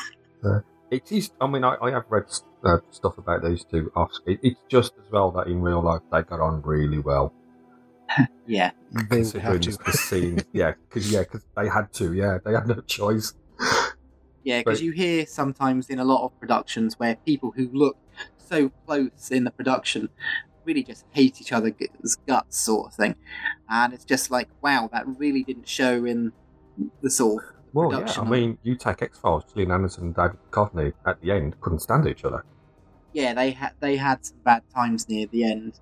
It is. I mean, I have read stuff about those two off. It's just as well that in real life they got on really well. Yeah. They would have Considering to. the scene, because they had to. Yeah, they had no choice. Yeah, because But- you hear sometimes in a lot of productions where people who look so close in the production really just hate each other's guts, sort of thing. And it's just like, wow, that really didn't show in the sort of Well, yeah. production. I mean, you take X-Files, Gillian Anderson and David Duchovny at the end couldn't stand each other. Yeah, they had some bad times near the end.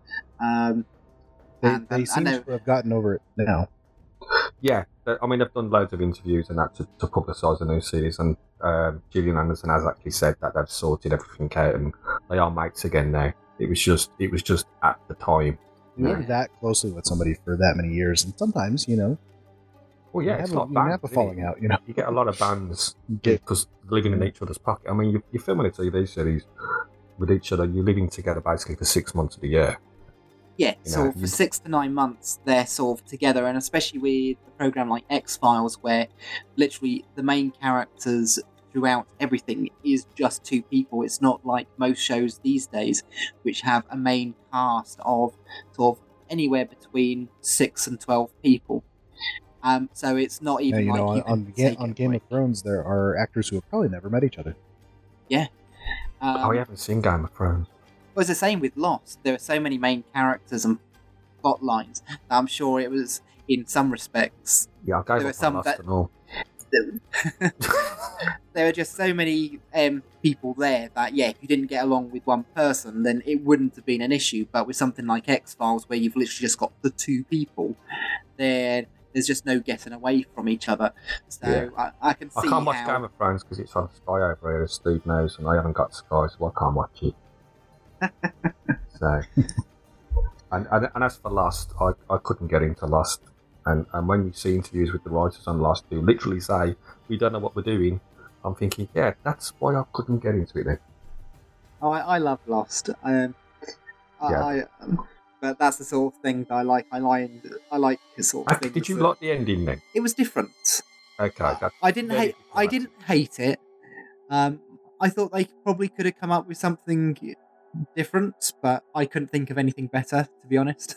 They seem know- to have gotten over it now. Yeah, I mean, they've done loads of interviews and that to publicise the new series, and Gillian Anderson has actually said that they've sorted everything out and they are mates again now. It was just at the time. You live that closely with somebody for that many years, and sometimes, Well, yeah, you it's have, like you bands, have a isn't falling it? out. You get a lot of bands Get- because living in each other's pocket. I mean, you're filming a TV series with each other. You're living together basically for 6 months of the year. Yeah, You so know, for you- 6 to 9 months they're sort of together, and especially with a program like X-Files, where literally the main characters throughout everything is just 2 people. It's not like most shows these days, which have a main cast of sort of anywhere between 6 and 12 people. So it's not Yeah, even you like know, you can on Game of Thrones, there are actors who have probably never met each other. Oh, you haven't seen Game of Thrones. Well, it's the same with Lost. There are so many main characters and plot lines that I'm sure it was, in some respects, Yeah, I There gave were up some on Lost that- and all. there are just so many people there that, yeah, if you didn't get along with one person, then it wouldn't have been an issue. But with something like X-Files, where you've literally just got the two people, then there's just no getting away from each other. So I can see I can't watch how... Game of Thrones because it's on Sky over here, as Steve knows, and I haven't got Sky, so I can't watch it. So, and as for Lost, I couldn't get into Lost. And when you see interviews with the writers on Lost who literally say, we don't know what we're doing, I'm thinking, yeah, that's why I couldn't get into it then. Oh, I love Lost. But that's the sort of thing that I like. I like the sort of thing. Did you like the ending then? It was different. Okay. I didn't hate it. I thought they probably could have come up with something different, but I couldn't think of anything better, to be honest.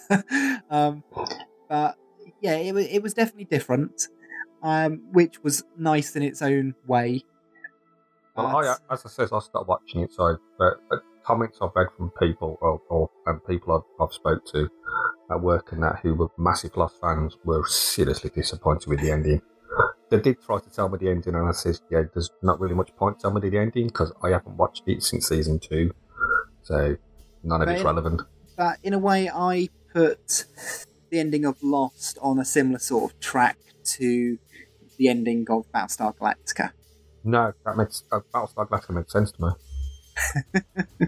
But yeah, it was definitely different, which was nice in its own way. Well, as I said, I started watching it, so comments I've read from people and people I've spoke to at work and that who were massive Lost fans were seriously disappointed with the ending. They did try to tell me the ending, and I said, yeah, there's not really much point telling me the ending because I haven't watched it since season 2, so none of it's relevant. But in a way, I put the ending of Lost on a similar sort of track to the ending of Battlestar Galactica. No, that makes Battlestar Galactica makes sense to me.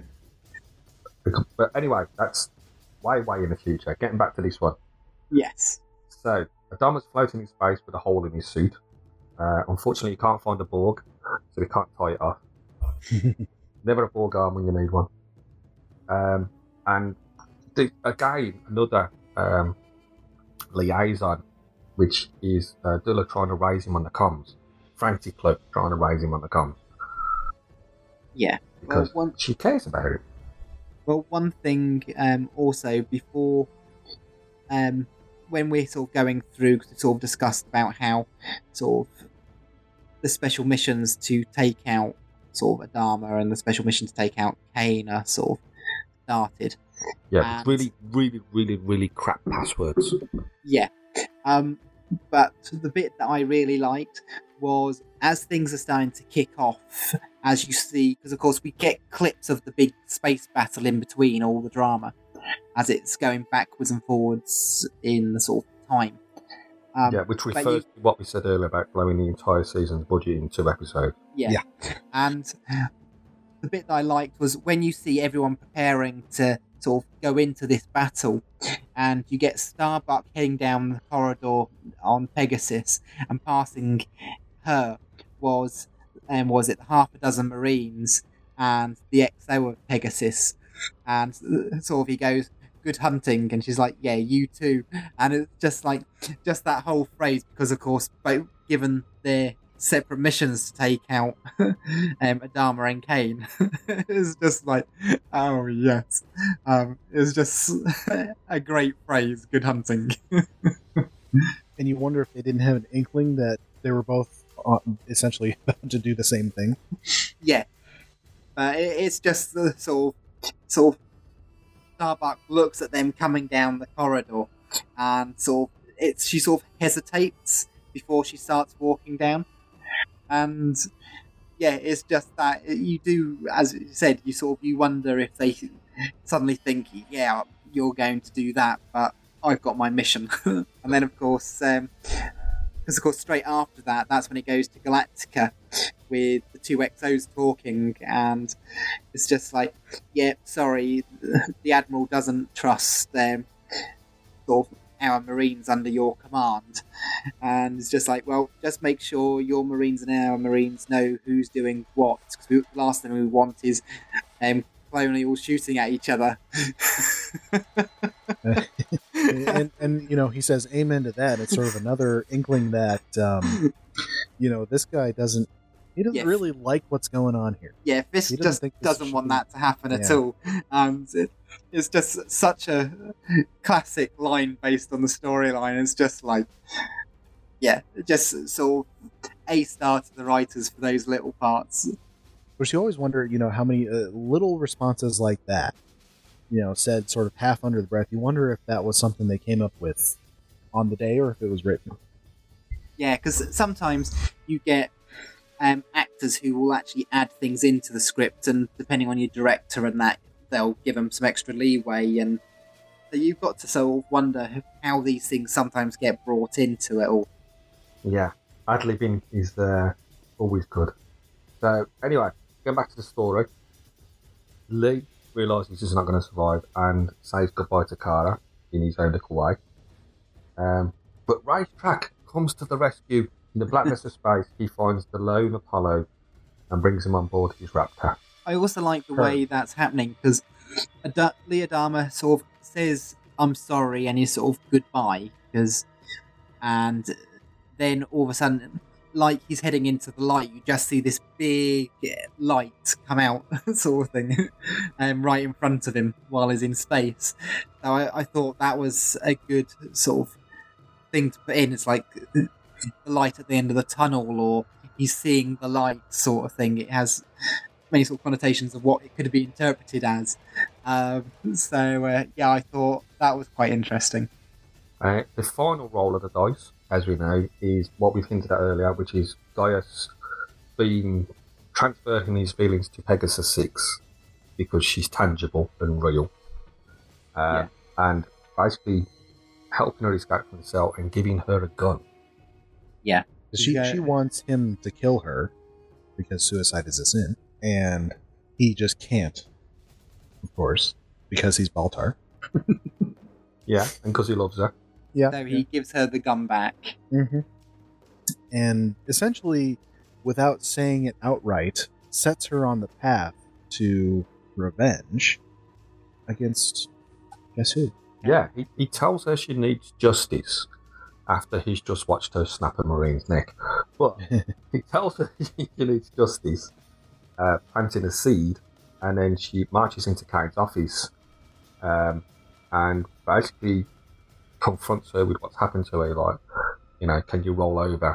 But anyway, that's way in the future. Getting back to this one. Yes. So, Adama's floating in space with a hole in his suit. Unfortunately, he can't find a Borg, so he can't tie it off. Never a Borg arm when you need one. And again, another liaison, which is Dula trying to raise him on the comms. Frantically trying to raise him on the comms. Yeah. Because she cares about it. Well, one thing also before, when we're sort of going through, because we sort of discussed about how sort of the special missions to take out sort of Adama and the special mission to take out Kane are sort of started. Yeah, really crap passwords. Yeah. But the bit that I really liked was as things are starting to kick off, as you see, because of course we get clips of the big space battle in between all the drama, as it's going backwards and forwards in the sort of time. Which refers to what we said earlier about blowing the entire season's budget in 2 episodes. Yeah. And the bit that I liked was when you see everyone preparing to sort of go into this battle, and you get Starbuck heading down the corridor on Pegasus, and passing her was it half a dozen Marines and the XO of Pegasus, and sort of he goes, "Good hunting," and she's like, "Yeah, you too." And it's just like that whole phrase, because of course, given their separate missions to take out Adama and Kane, it's just like, oh yes, it's just a great phrase. Good hunting. And you wonder if they didn't have an inkling that they were both essentially about to do the same thing. Yeah, but it's just the sort of Starbuck looks at them coming down the corridor, and she sort of hesitates before she starts walking down. And yeah, it's just that you do, as you said, you wonder if they suddenly think, yeah, you're going to do that, but I've got my mission. And then of course, because of course straight after that, that's when it goes to Galactica with the 2 XOs talking, and it's just like, yeah, sorry, the Admiral doesn't trust sort of our Marines under your command. And it's just like, well, just make sure your Marines and our Marines know who's doing what, because the last thing we want is colonials shooting at each other. and you know, he says amen to that. It's sort of another inkling that you know, this guy doesn't really like what's going on here. Yeah, Fisk just doesn't want that to happen at all. And it's just such a classic line based on the storyline. It's just like, yeah, just sort of A star to the writers for those little parts. Which you always wonder, you know, how many little responses like that, you know, said sort of half under the breath. You wonder if that was something they came up with on the day or if it was written. Yeah, because sometimes you get actors who will actually add things into the script, and depending on your director and that, they'll give them some extra leeway. And so you've got to sort of wonder how these things sometimes get brought into it all. Yeah, ad-libbing is always good. So anyway, going back to the story, Lee realises he's not going to survive and says goodbye to Kara in his own little way. But Racetrack comes to the rescue. In the blackness of space, he finds the lone Apollo and brings him on board his Raptor. I also like the way that's happening, because Lee Adama sort of says, "I'm sorry," and he's sort of goodbye, and then all of a sudden, like he's heading into the light, you just see this big light come out, sort of thing, right in front of him while he's in space. So I thought that was a good sort of thing to put in. It's like the light at the end of the tunnel, or he's seeing the light, sort of thing. It has many sort of connotations of what it could be interpreted as. Yeah, I thought that was quite interesting. The final roll of the dice, as we know, is what we've hinted at earlier, which is Gaius being transferring his feelings to Pegasus 6 because she's tangible and real. And basically helping her escape from the cell and giving her a gun. Yeah. She wants him to kill her because suicide is a sin, and he just can't, of course, because he's Baltar. Yeah, and because he loves her. Yeah. So he gives her the gun back. Mm-hmm. And essentially, without saying it outright, sets her on the path to revenge against, guess who? Yeah, he tells her she needs justice after he's just watched her snap a Marine's neck. But he tells her she needs justice, planting a seed, and then she marches into Kane's office and basically confronts her with what's happened to her, like, you know, can you roll over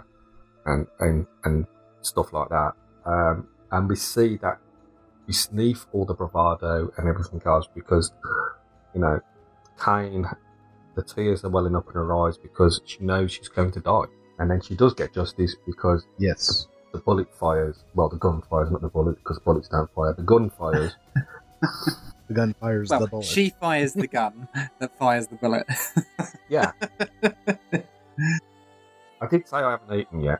and stuff like that. And we see that we sniff all the bravado and everything else because, you know, Kane, the tears are welling up in her eyes because she knows she's going to die. And then she does get justice because the bullet fires. Well, the gun fires, not the bullet, because bullets don't fire. The gun fires. The gun fires the bullet. She fires the gun that fires the bullet. Yeah. I did say I haven't eaten yet.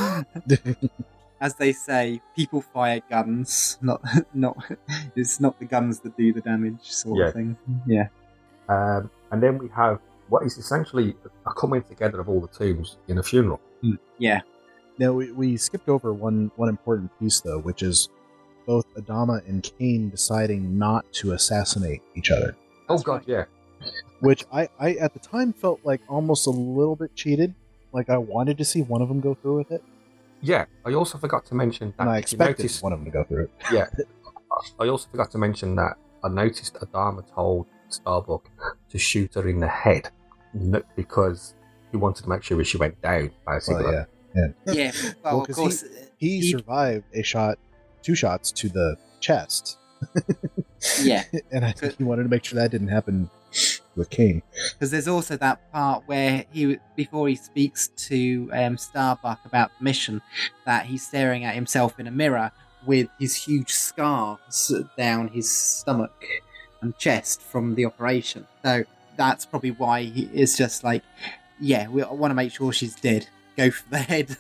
As they say, people fire guns, not it's not the guns that do the damage, sort of thing. Yeah. And then we have what is essentially a coming together of all the teams in a funeral. Yeah. Now, we skipped over one important piece, though, which is both Adama and Kane deciding not to assassinate each other. Oh, God, yeah. Which I at the time felt like almost a little bit cheated. Like, I wanted to see one of them go through with it. Yeah, I also forgot to mention that... And I expected one of them to go through it. Yeah. I also forgot to mention that I noticed Adama told Starbuck to shoot her in the head because he wanted to make sure she went down, basically. Well, yeah. Yeah, well, of course... He survived two shots to the chest. Yeah. And I think he wanted to make sure that didn't happen with Kane. Because there's also that part where before he speaks to Starbuck about the mission, that he's staring at himself in a mirror with his huge scars down his stomach and chest from the operation. So that's probably why he is just like, yeah, I want to make sure she's dead. Go for the head.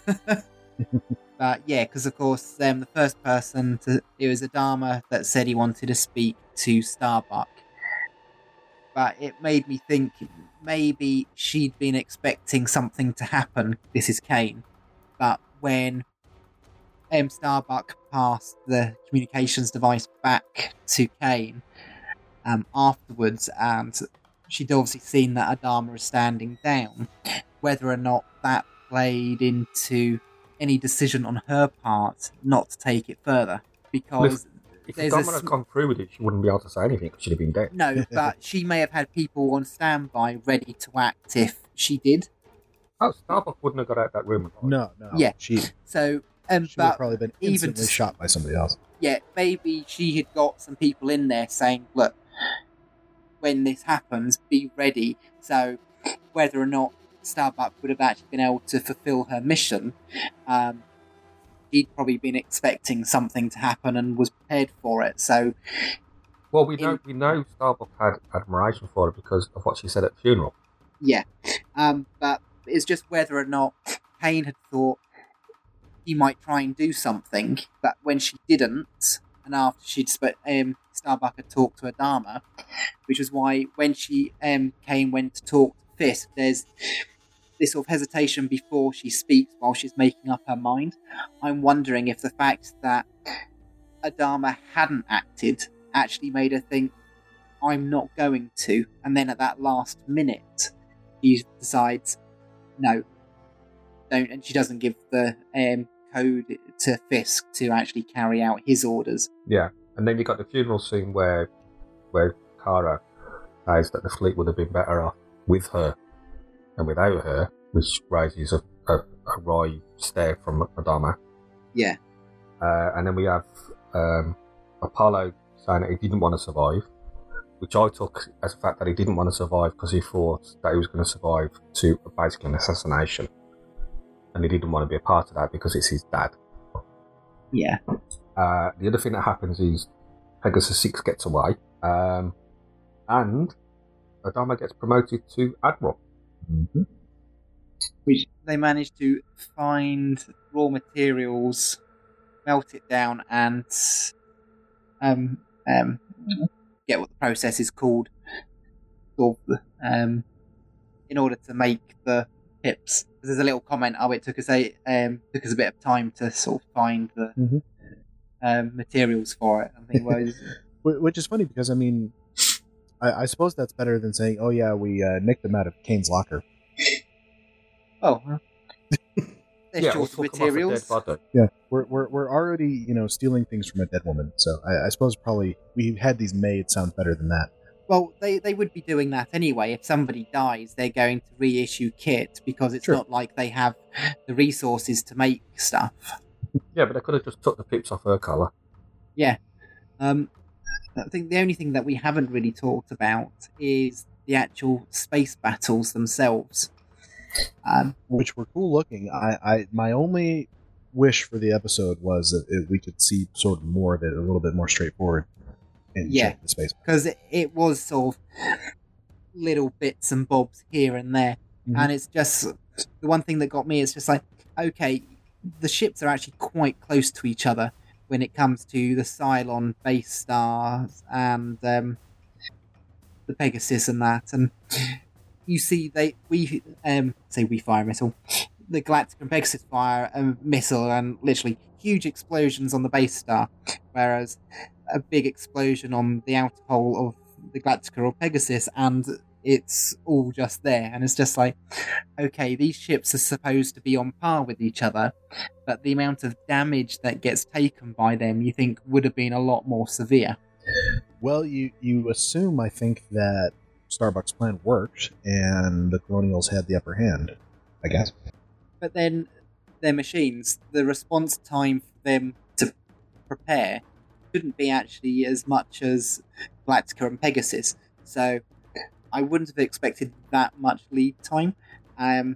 But yeah, because of course, the first person it was Adama that said he wanted to speak to Starbuck. But it made me think maybe she'd been expecting something to happen. This is Kane. But when Starbuck passed the communications device back to Kane afterwards, and she'd obviously seen that Adama is standing down, whether or not that played into any decision on her part not to take it further. Because if Adama had gone through with it, she wouldn't be able to say anything because she'd have been dead. No, but she may have had people on standby ready to act if she did. Oh, Starbuck wouldn't have got out that room. No. Yeah. She would have probably been instantly shot by somebody else. Yeah, maybe she had got some people in there saying, look, when this happens, be ready. So whether or not Starbuck would have actually been able to fulfill her mission, she'd probably been expecting something to happen and was prepared for it. So, well, we know Starbuck had admiration for her because of what she said at the funeral. yeah. But it's just whether or not Kane had thought he might try and do something, but when she didn't, and after Starbuck had talked to Adama, which was why when Kane went to talk to Fisk, there's this sort of hesitation before she speaks while she's making up her mind. I'm wondering if the fact that Adama hadn't acted actually made her think, I'm not going to, and then at that last minute she decides, no, don't, and she doesn't give the code to Fisk to actually carry out his orders. Yeah, and then you got the funeral scene where Kara says that the fleet would have been better off with her than without her, which raises a wry stare from Adama. Yeah. And then we have Apollo saying that he didn't want to survive, which I took as the fact that he didn't want to survive because he thought that he was going to survive to basically an assassination. And he didn't want to be a part of that because it's his dad. Yeah. The other thing that happens is Pegasus 6 gets away, and Adama gets promoted to Admiral. Mm-hmm. Which they managed to find raw materials, melt it down, and get what the process is called, in order to make the pips. There's a little comment. It took us a bit of time to sort of find the materials for it. I think which is funny because I mean, I suppose that's better than saying, "Oh yeah, we nicked them out of Kane's locker." Oh, there's short we'll materials. Yeah, we're already stealing things from a dead woman, so I suppose probably we had these made sound better than that. Well, they would be doing that anyway. If somebody dies, they're going to reissue kit because it's not like they have the resources to make stuff. Yeah, but they could have just took the pips off her collar. Yeah. I think the only thing that we haven't really talked about is the actual space battles themselves. Which were cool looking. My only wish for the episode was that we could see sort of more of it, a little bit more straightforward. The space, because it was sort of little bits and bobs here and there, and it's just the one thing that got me is just like, okay, the ships are actually quite close to each other when it comes to the Cylon base stars and the Pegasus and that, and you see we fire a missile, the Galactic and Pegasus fire a missile, and literally huge explosions on the base star, whereas a big explosion on the outer hull of the Galactica or Pegasus, and it's all just there. And it's just like, okay, these ships are supposed to be on par with each other, but the amount of damage that gets taken by them, you think, would have been a lot more severe. Well, you assume, I think, that Starbuck's plan worked, and the Colonials had the upper hand, I guess. But then their machines, the response time for them to prepare couldn't be actually as much as Galactica and Pegasus. So I wouldn't have expected that much lead time. And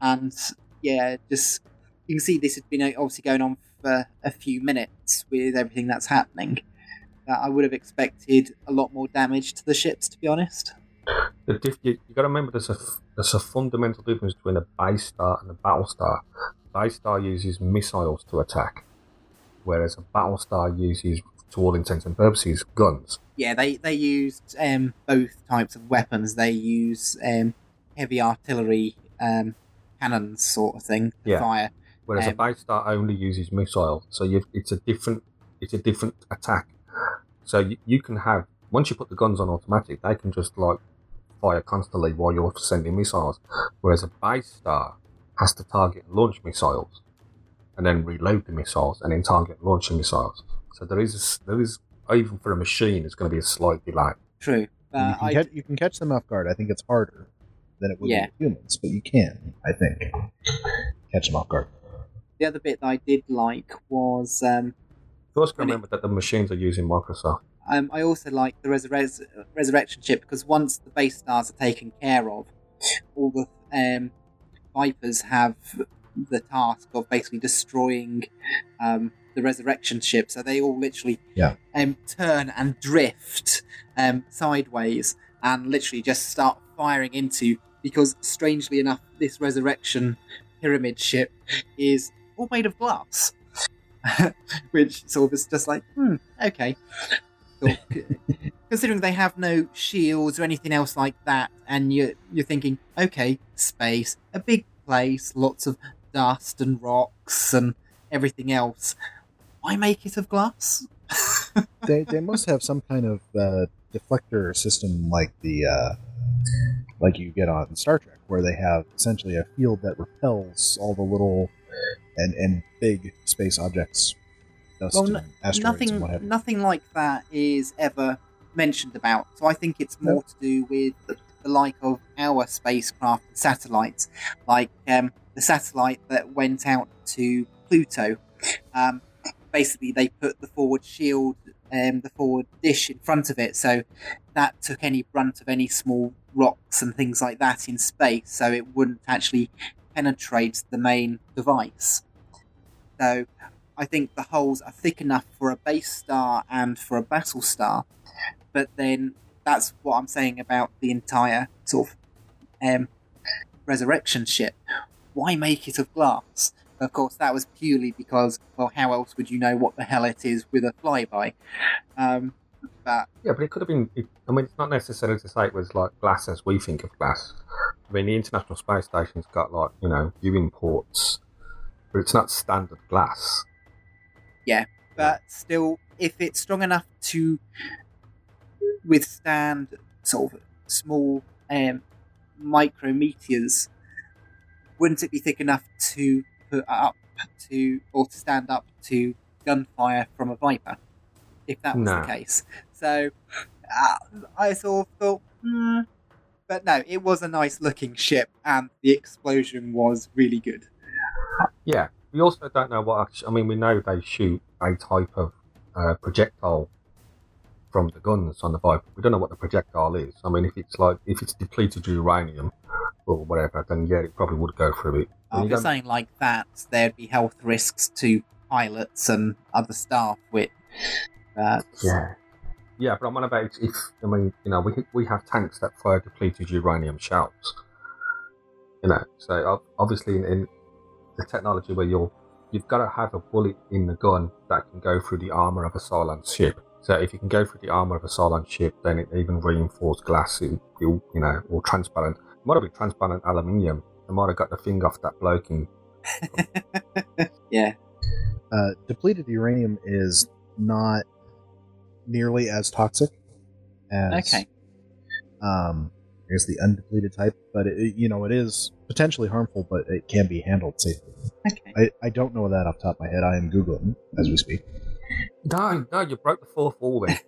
yeah, just you can see this has been obviously going on for a few minutes with everything that's happening. I would have expected a lot more damage to the ships, to be honest. You got to remember there's a fundamental difference between a base star and a battle star. A base star uses missiles to attack, whereas a battle star uses, to all intents and purposes, guns. Yeah, they used both types of weapons. They use heavy artillery cannons, sort of thing, to fire. Whereas a base star only uses missiles, so it's a different attack. So you can have, once you put the guns on automatic, they can just fire constantly while you're sending missiles. Whereas a base star has to target and launch missiles, and then reload the missiles, and then target and launch the missiles. So there is even for a machine, it's going to be a slight delay. True. You can catch them off guard. I think it's harder than it would be with humans, but you can, I think, catch them off guard. The other bit that I did like was... You also remember that the machines are using Microsoft. I also like the resurrection ship, because once the base stars are taken care of, all the Vipers have the task of basically destroying the resurrection ship. So they all literally turn and drift sideways and literally just start firing into, because strangely enough, this resurrection pyramid ship is all made of glass. Which sort of is just like, okay. So, considering they have no shields or anything else like that, and you're thinking, okay, space, a big place, lots of dust and rocks and everything else. Why make it of glass? They must have some kind of deflector system like like you get on Star Trek, where they have essentially a field that repels all the little and big space objects, dust and asteroids and what have you. Nothing like that is ever mentioned about. So I think it's more to do with the like of our spacecraft and satellites, like the satellite that went out to Pluto. Basically, they put the forward shield, the forward dish in front of it, so that took any brunt of any small rocks and things like that in space, so it wouldn't actually penetrate the main device. So I think the holes are thick enough for a base star and for a battle star, but then that's what I'm saying about the entire sort of resurrection ship. Why make it of glass? Of course, that was purely because, well, how else would you know what the hell it is with a flyby? But it could have been. I mean, it's not necessarily to say it was like glass as we think of glass. I mean, the International Space Station's got like viewing ports, but it's not standard glass. Yeah, but still, if it's strong enough to withstand sort of small micrometeors, wouldn't it be thick enough to put up to, or to stand up to gunfire from a Viper, if that was the case? So I sort of thought, but no, it was a nice looking ship, and the explosion was really good. Yeah, we also don't know what. I mean, we know they shoot a type of projectile from the guns on the Viper. We don't know what the projectile is. I mean, if it's depleted uranium or whatever, then yeah, it probably would go through it. If you're saying like that, there'd be health risks to pilots and other staff with that. Yeah, but I'm on about we have tanks that fire depleted uranium shells. So obviously in the technology where you've got to have a bullet in the gun that can go through the armor of a Cylon ship. So if you can go through the armor of a Cylon ship, then it even reinforced glass, or transparent. It might have been transparent aluminium. They might have got the thing off that bloke in. Yeah. Depleted uranium is not nearly as toxic as I guess the undepleted type, but it is potentially harmful, but it can be handled safely. Okay. I don't know that off the top of my head. I am Googling as we speak. No, you broke the fourth wall then.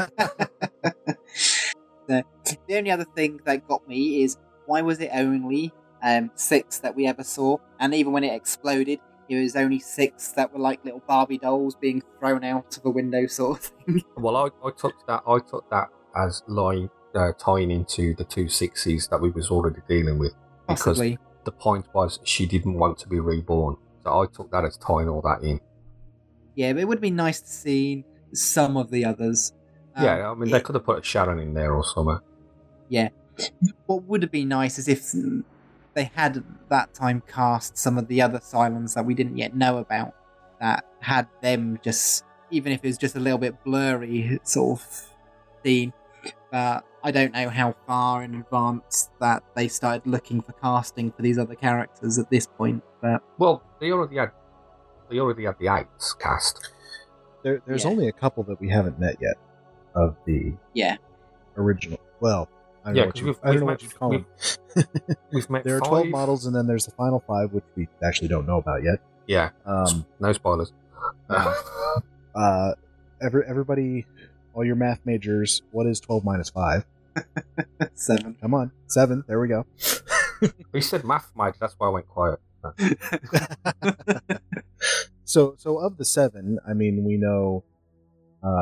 The only other thing that got me is, why was it only 6 that we ever saw? And even when it exploded, it was only 6 that were like little Barbie dolls being thrown out of a window, sort of thing. Well, I took that as tying into the 2 6s that we was already dealing with. Possibly. Because the point was she didn't want to be reborn. So I took that as tying all that in. Yeah, but it would be nice to see some of the others. Yeah, I mean, they could have put a Sharon in there or something. Yeah. What would have been nice is if they had at that time cast some of the other Cylons that we didn't yet know about, that had them just, even if it was just a little bit blurry sort of scene. But I don't know how far in advance that they started looking for casting for these other characters at this point. But well, they already had the 8s cast. There's only a couple that we haven't met yet of the original. Well, I don't know what you'd call them. We've met there are 12 models, and then there's the final 5, which we actually don't know about yet. Yeah. No spoilers. Everybody, all your math majors, what is 12 minus 5? 7. Come on. 7. There we go. He said math major, that's why I went quiet. So of the 7, I mean, we know,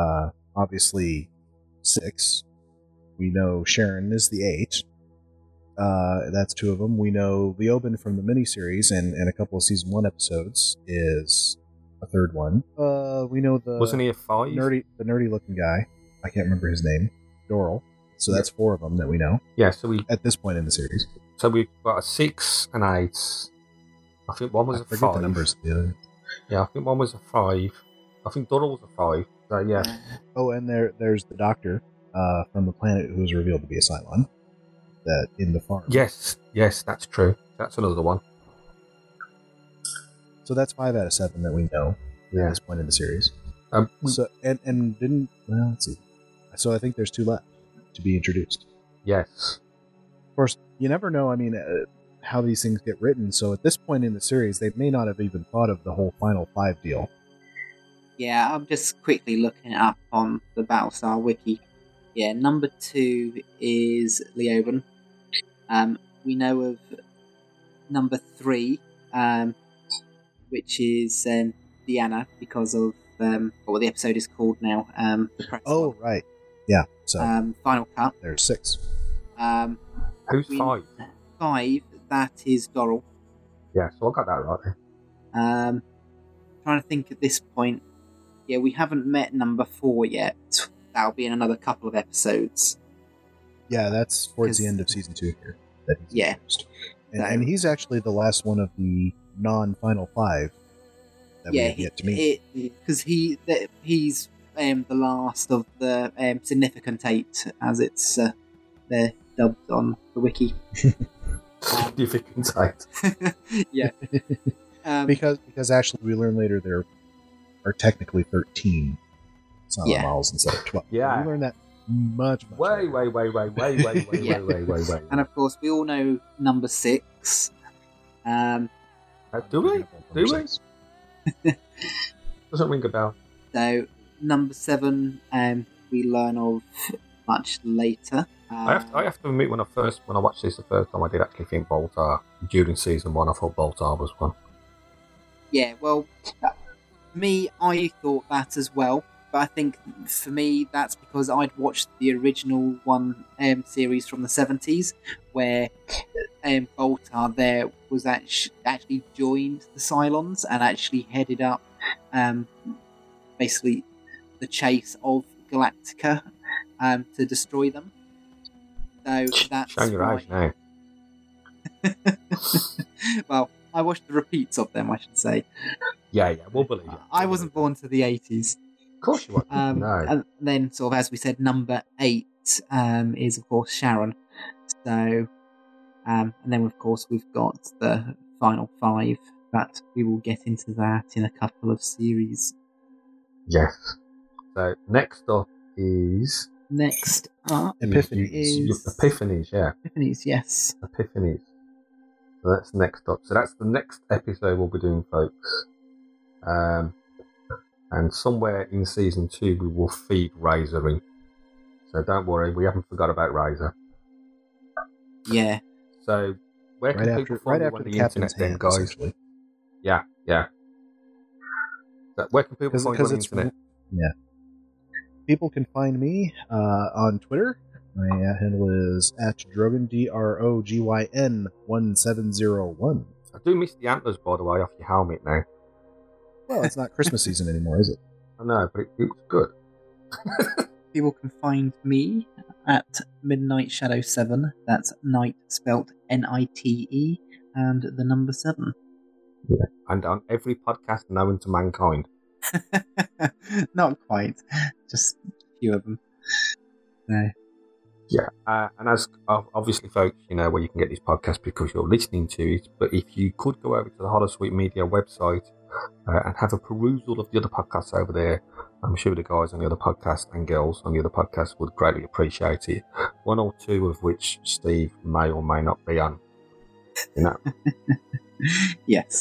obviously, 6. We know Sharon is the 8. That's two of them. We know Leoben from the miniseries and a couple of season 1 episodes is a third one. We know Wasn't he a 5? the nerdy looking guy. I can't remember his name. Doral. So that's 4 of them that we know. Yeah, so we at this point in the series. So we've got a 6 and 8. I think one was I a forget 5. the numbers. Yeah, I think one was a 5. I think Doral was a 5. So yeah. Oh, and there's the doctor from the planet who was revealed to be a Cylon. That in the farm. Yes, that's true. That's another one. So that's 5 out of 7 that we know at this point in the series. So let's see. So I think there's 2 left to be introduced. Yes. Of course, you never know. I mean, how these things get written. So at this point in the series, they may not have even thought of the whole final 5 deal. Yeah, I'm just quickly looking it up on the Battlestar wiki. Yeah, number 2 is Leoben. We know of number 3, which is Deanna, because of what the episode is called now. The press one. Right. Yeah. So Final Cut. there's 6. Who's 5? 5, that is Doral. Yeah, so I got that right there. Trying to think at this point. Yeah, we haven't met number 4 yet. That'll be in another couple of episodes. Yeah, that's towards the end of season 2 here. That he's introduced. And he's actually the last one of the non-final 5 that we have yet to meet. Because he's the last of the significant 8, as it's they're dubbed on the wiki. Significant 8. Yeah. Because actually we learn later there are technically 13 Silent models instead of 12. Yeah. We learn that much Way. And of course, we all know number 6. Do we? Doesn't ring a bell. So, number 7, we learn of much later. I have to admit, when I watched this the first time, I did actually think Boltar. During season 1, I thought Boltar was one. Yeah, well, me, I thought that as well. But I think for me, that's because I'd watched the original one series from the 70s, where Boltar there was actually joined the Cylons and actually headed up basically the chase of Galactica to destroy them. So that's showing your eyes now. Well, I watched the repeats of them, I should say. Yeah, we'll believe it. I wasn't born to the 80s. Of course you were. No. And then, sort of, as we said, number 8 is, of course, Sharon. So, and then, of course, we've got the final 5, but we will get into that in a couple of series. Yes. So, next up is... Epiphanies. Epiphanies, yeah. Epiphanies, yes. Epiphanies. So that's next up. So that's the next episode we'll be doing, folks. And somewhere in season 2 we will feed Razor in. So don't worry, we haven't forgot about Razor. Yeah. So where can people find you on the internet then, guys? Yeah. So where can people find you on the internet? Yeah. People can find me on Twitter. My handle is @Drogyn, DROGYN1701. I do miss the antlers, by the way, off your helmet now. Well, it's not Christmas season anymore, is it? I know, but it was good. People can find me at Midnight Shadow 7. That's night spelt NITE and the number 7. Yeah, and on every podcast known to mankind. Not quite, just a few of them. No. Yeah, and as obviously, folks, you know where you can get this podcast because you're listening to it. But if you could go over to the Holosuite Media website and have a perusal of the other podcasts over there, I'm sure the guys on the other podcast and girls on the other podcast would greatly appreciate it. 1 or 2 of which Steve may or may not be on. You know. Yes.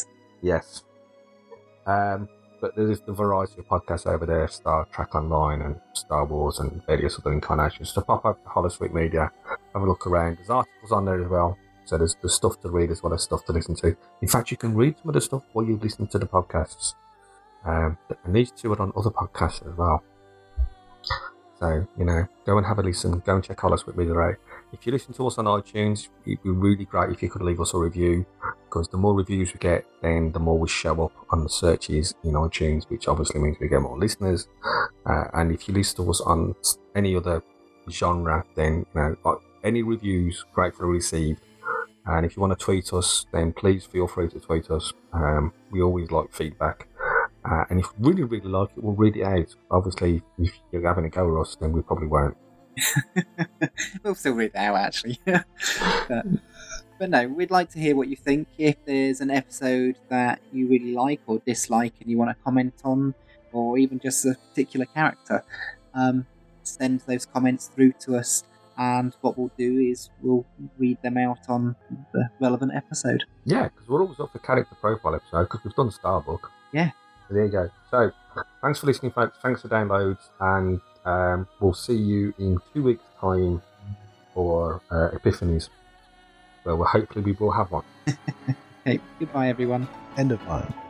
But there's the variety of podcasts over there, Star Trek Online and Star Wars and various other incarnations. So pop up to Holosuite Media, have a look around. There's articles on there as well. So there's stuff to read as well as stuff to listen to. In fact, you can read some of the stuff while you listen to the podcasts. And these 2 are on other podcasts as well. So, you know, go and have a listen. Go and check Holosuite Media out. if you listen to us on iTunes, it'd be really great if you could leave us a review, because the more reviews we get, then the more we show up on the searches in iTunes, which obviously means we get more listeners. And if you listen to us on any other genre, then any reviews gratefully received. And if you want to tweet us, then please feel free to tweet us. We always like feedback. And if you really, really like it, we'll read it out. Obviously, if you're having a go with us, then we probably won't. We'll still read it out, actually. But no, we'd like to hear what you think. If there's an episode that you really like or dislike and you want to comment on, or even just a particular character, send those comments through to us. And what we'll do is we'll read them out on the relevant episode. Yeah, because we're always up for character profile episode, because we've done Starbuck. Yeah. So there you go. So, thanks for listening, folks. Thanks for downloads. And we'll see you in 2 weeks' time for Epiphanies. So hopefully we will have one. Okay, goodbye, everyone. End of line.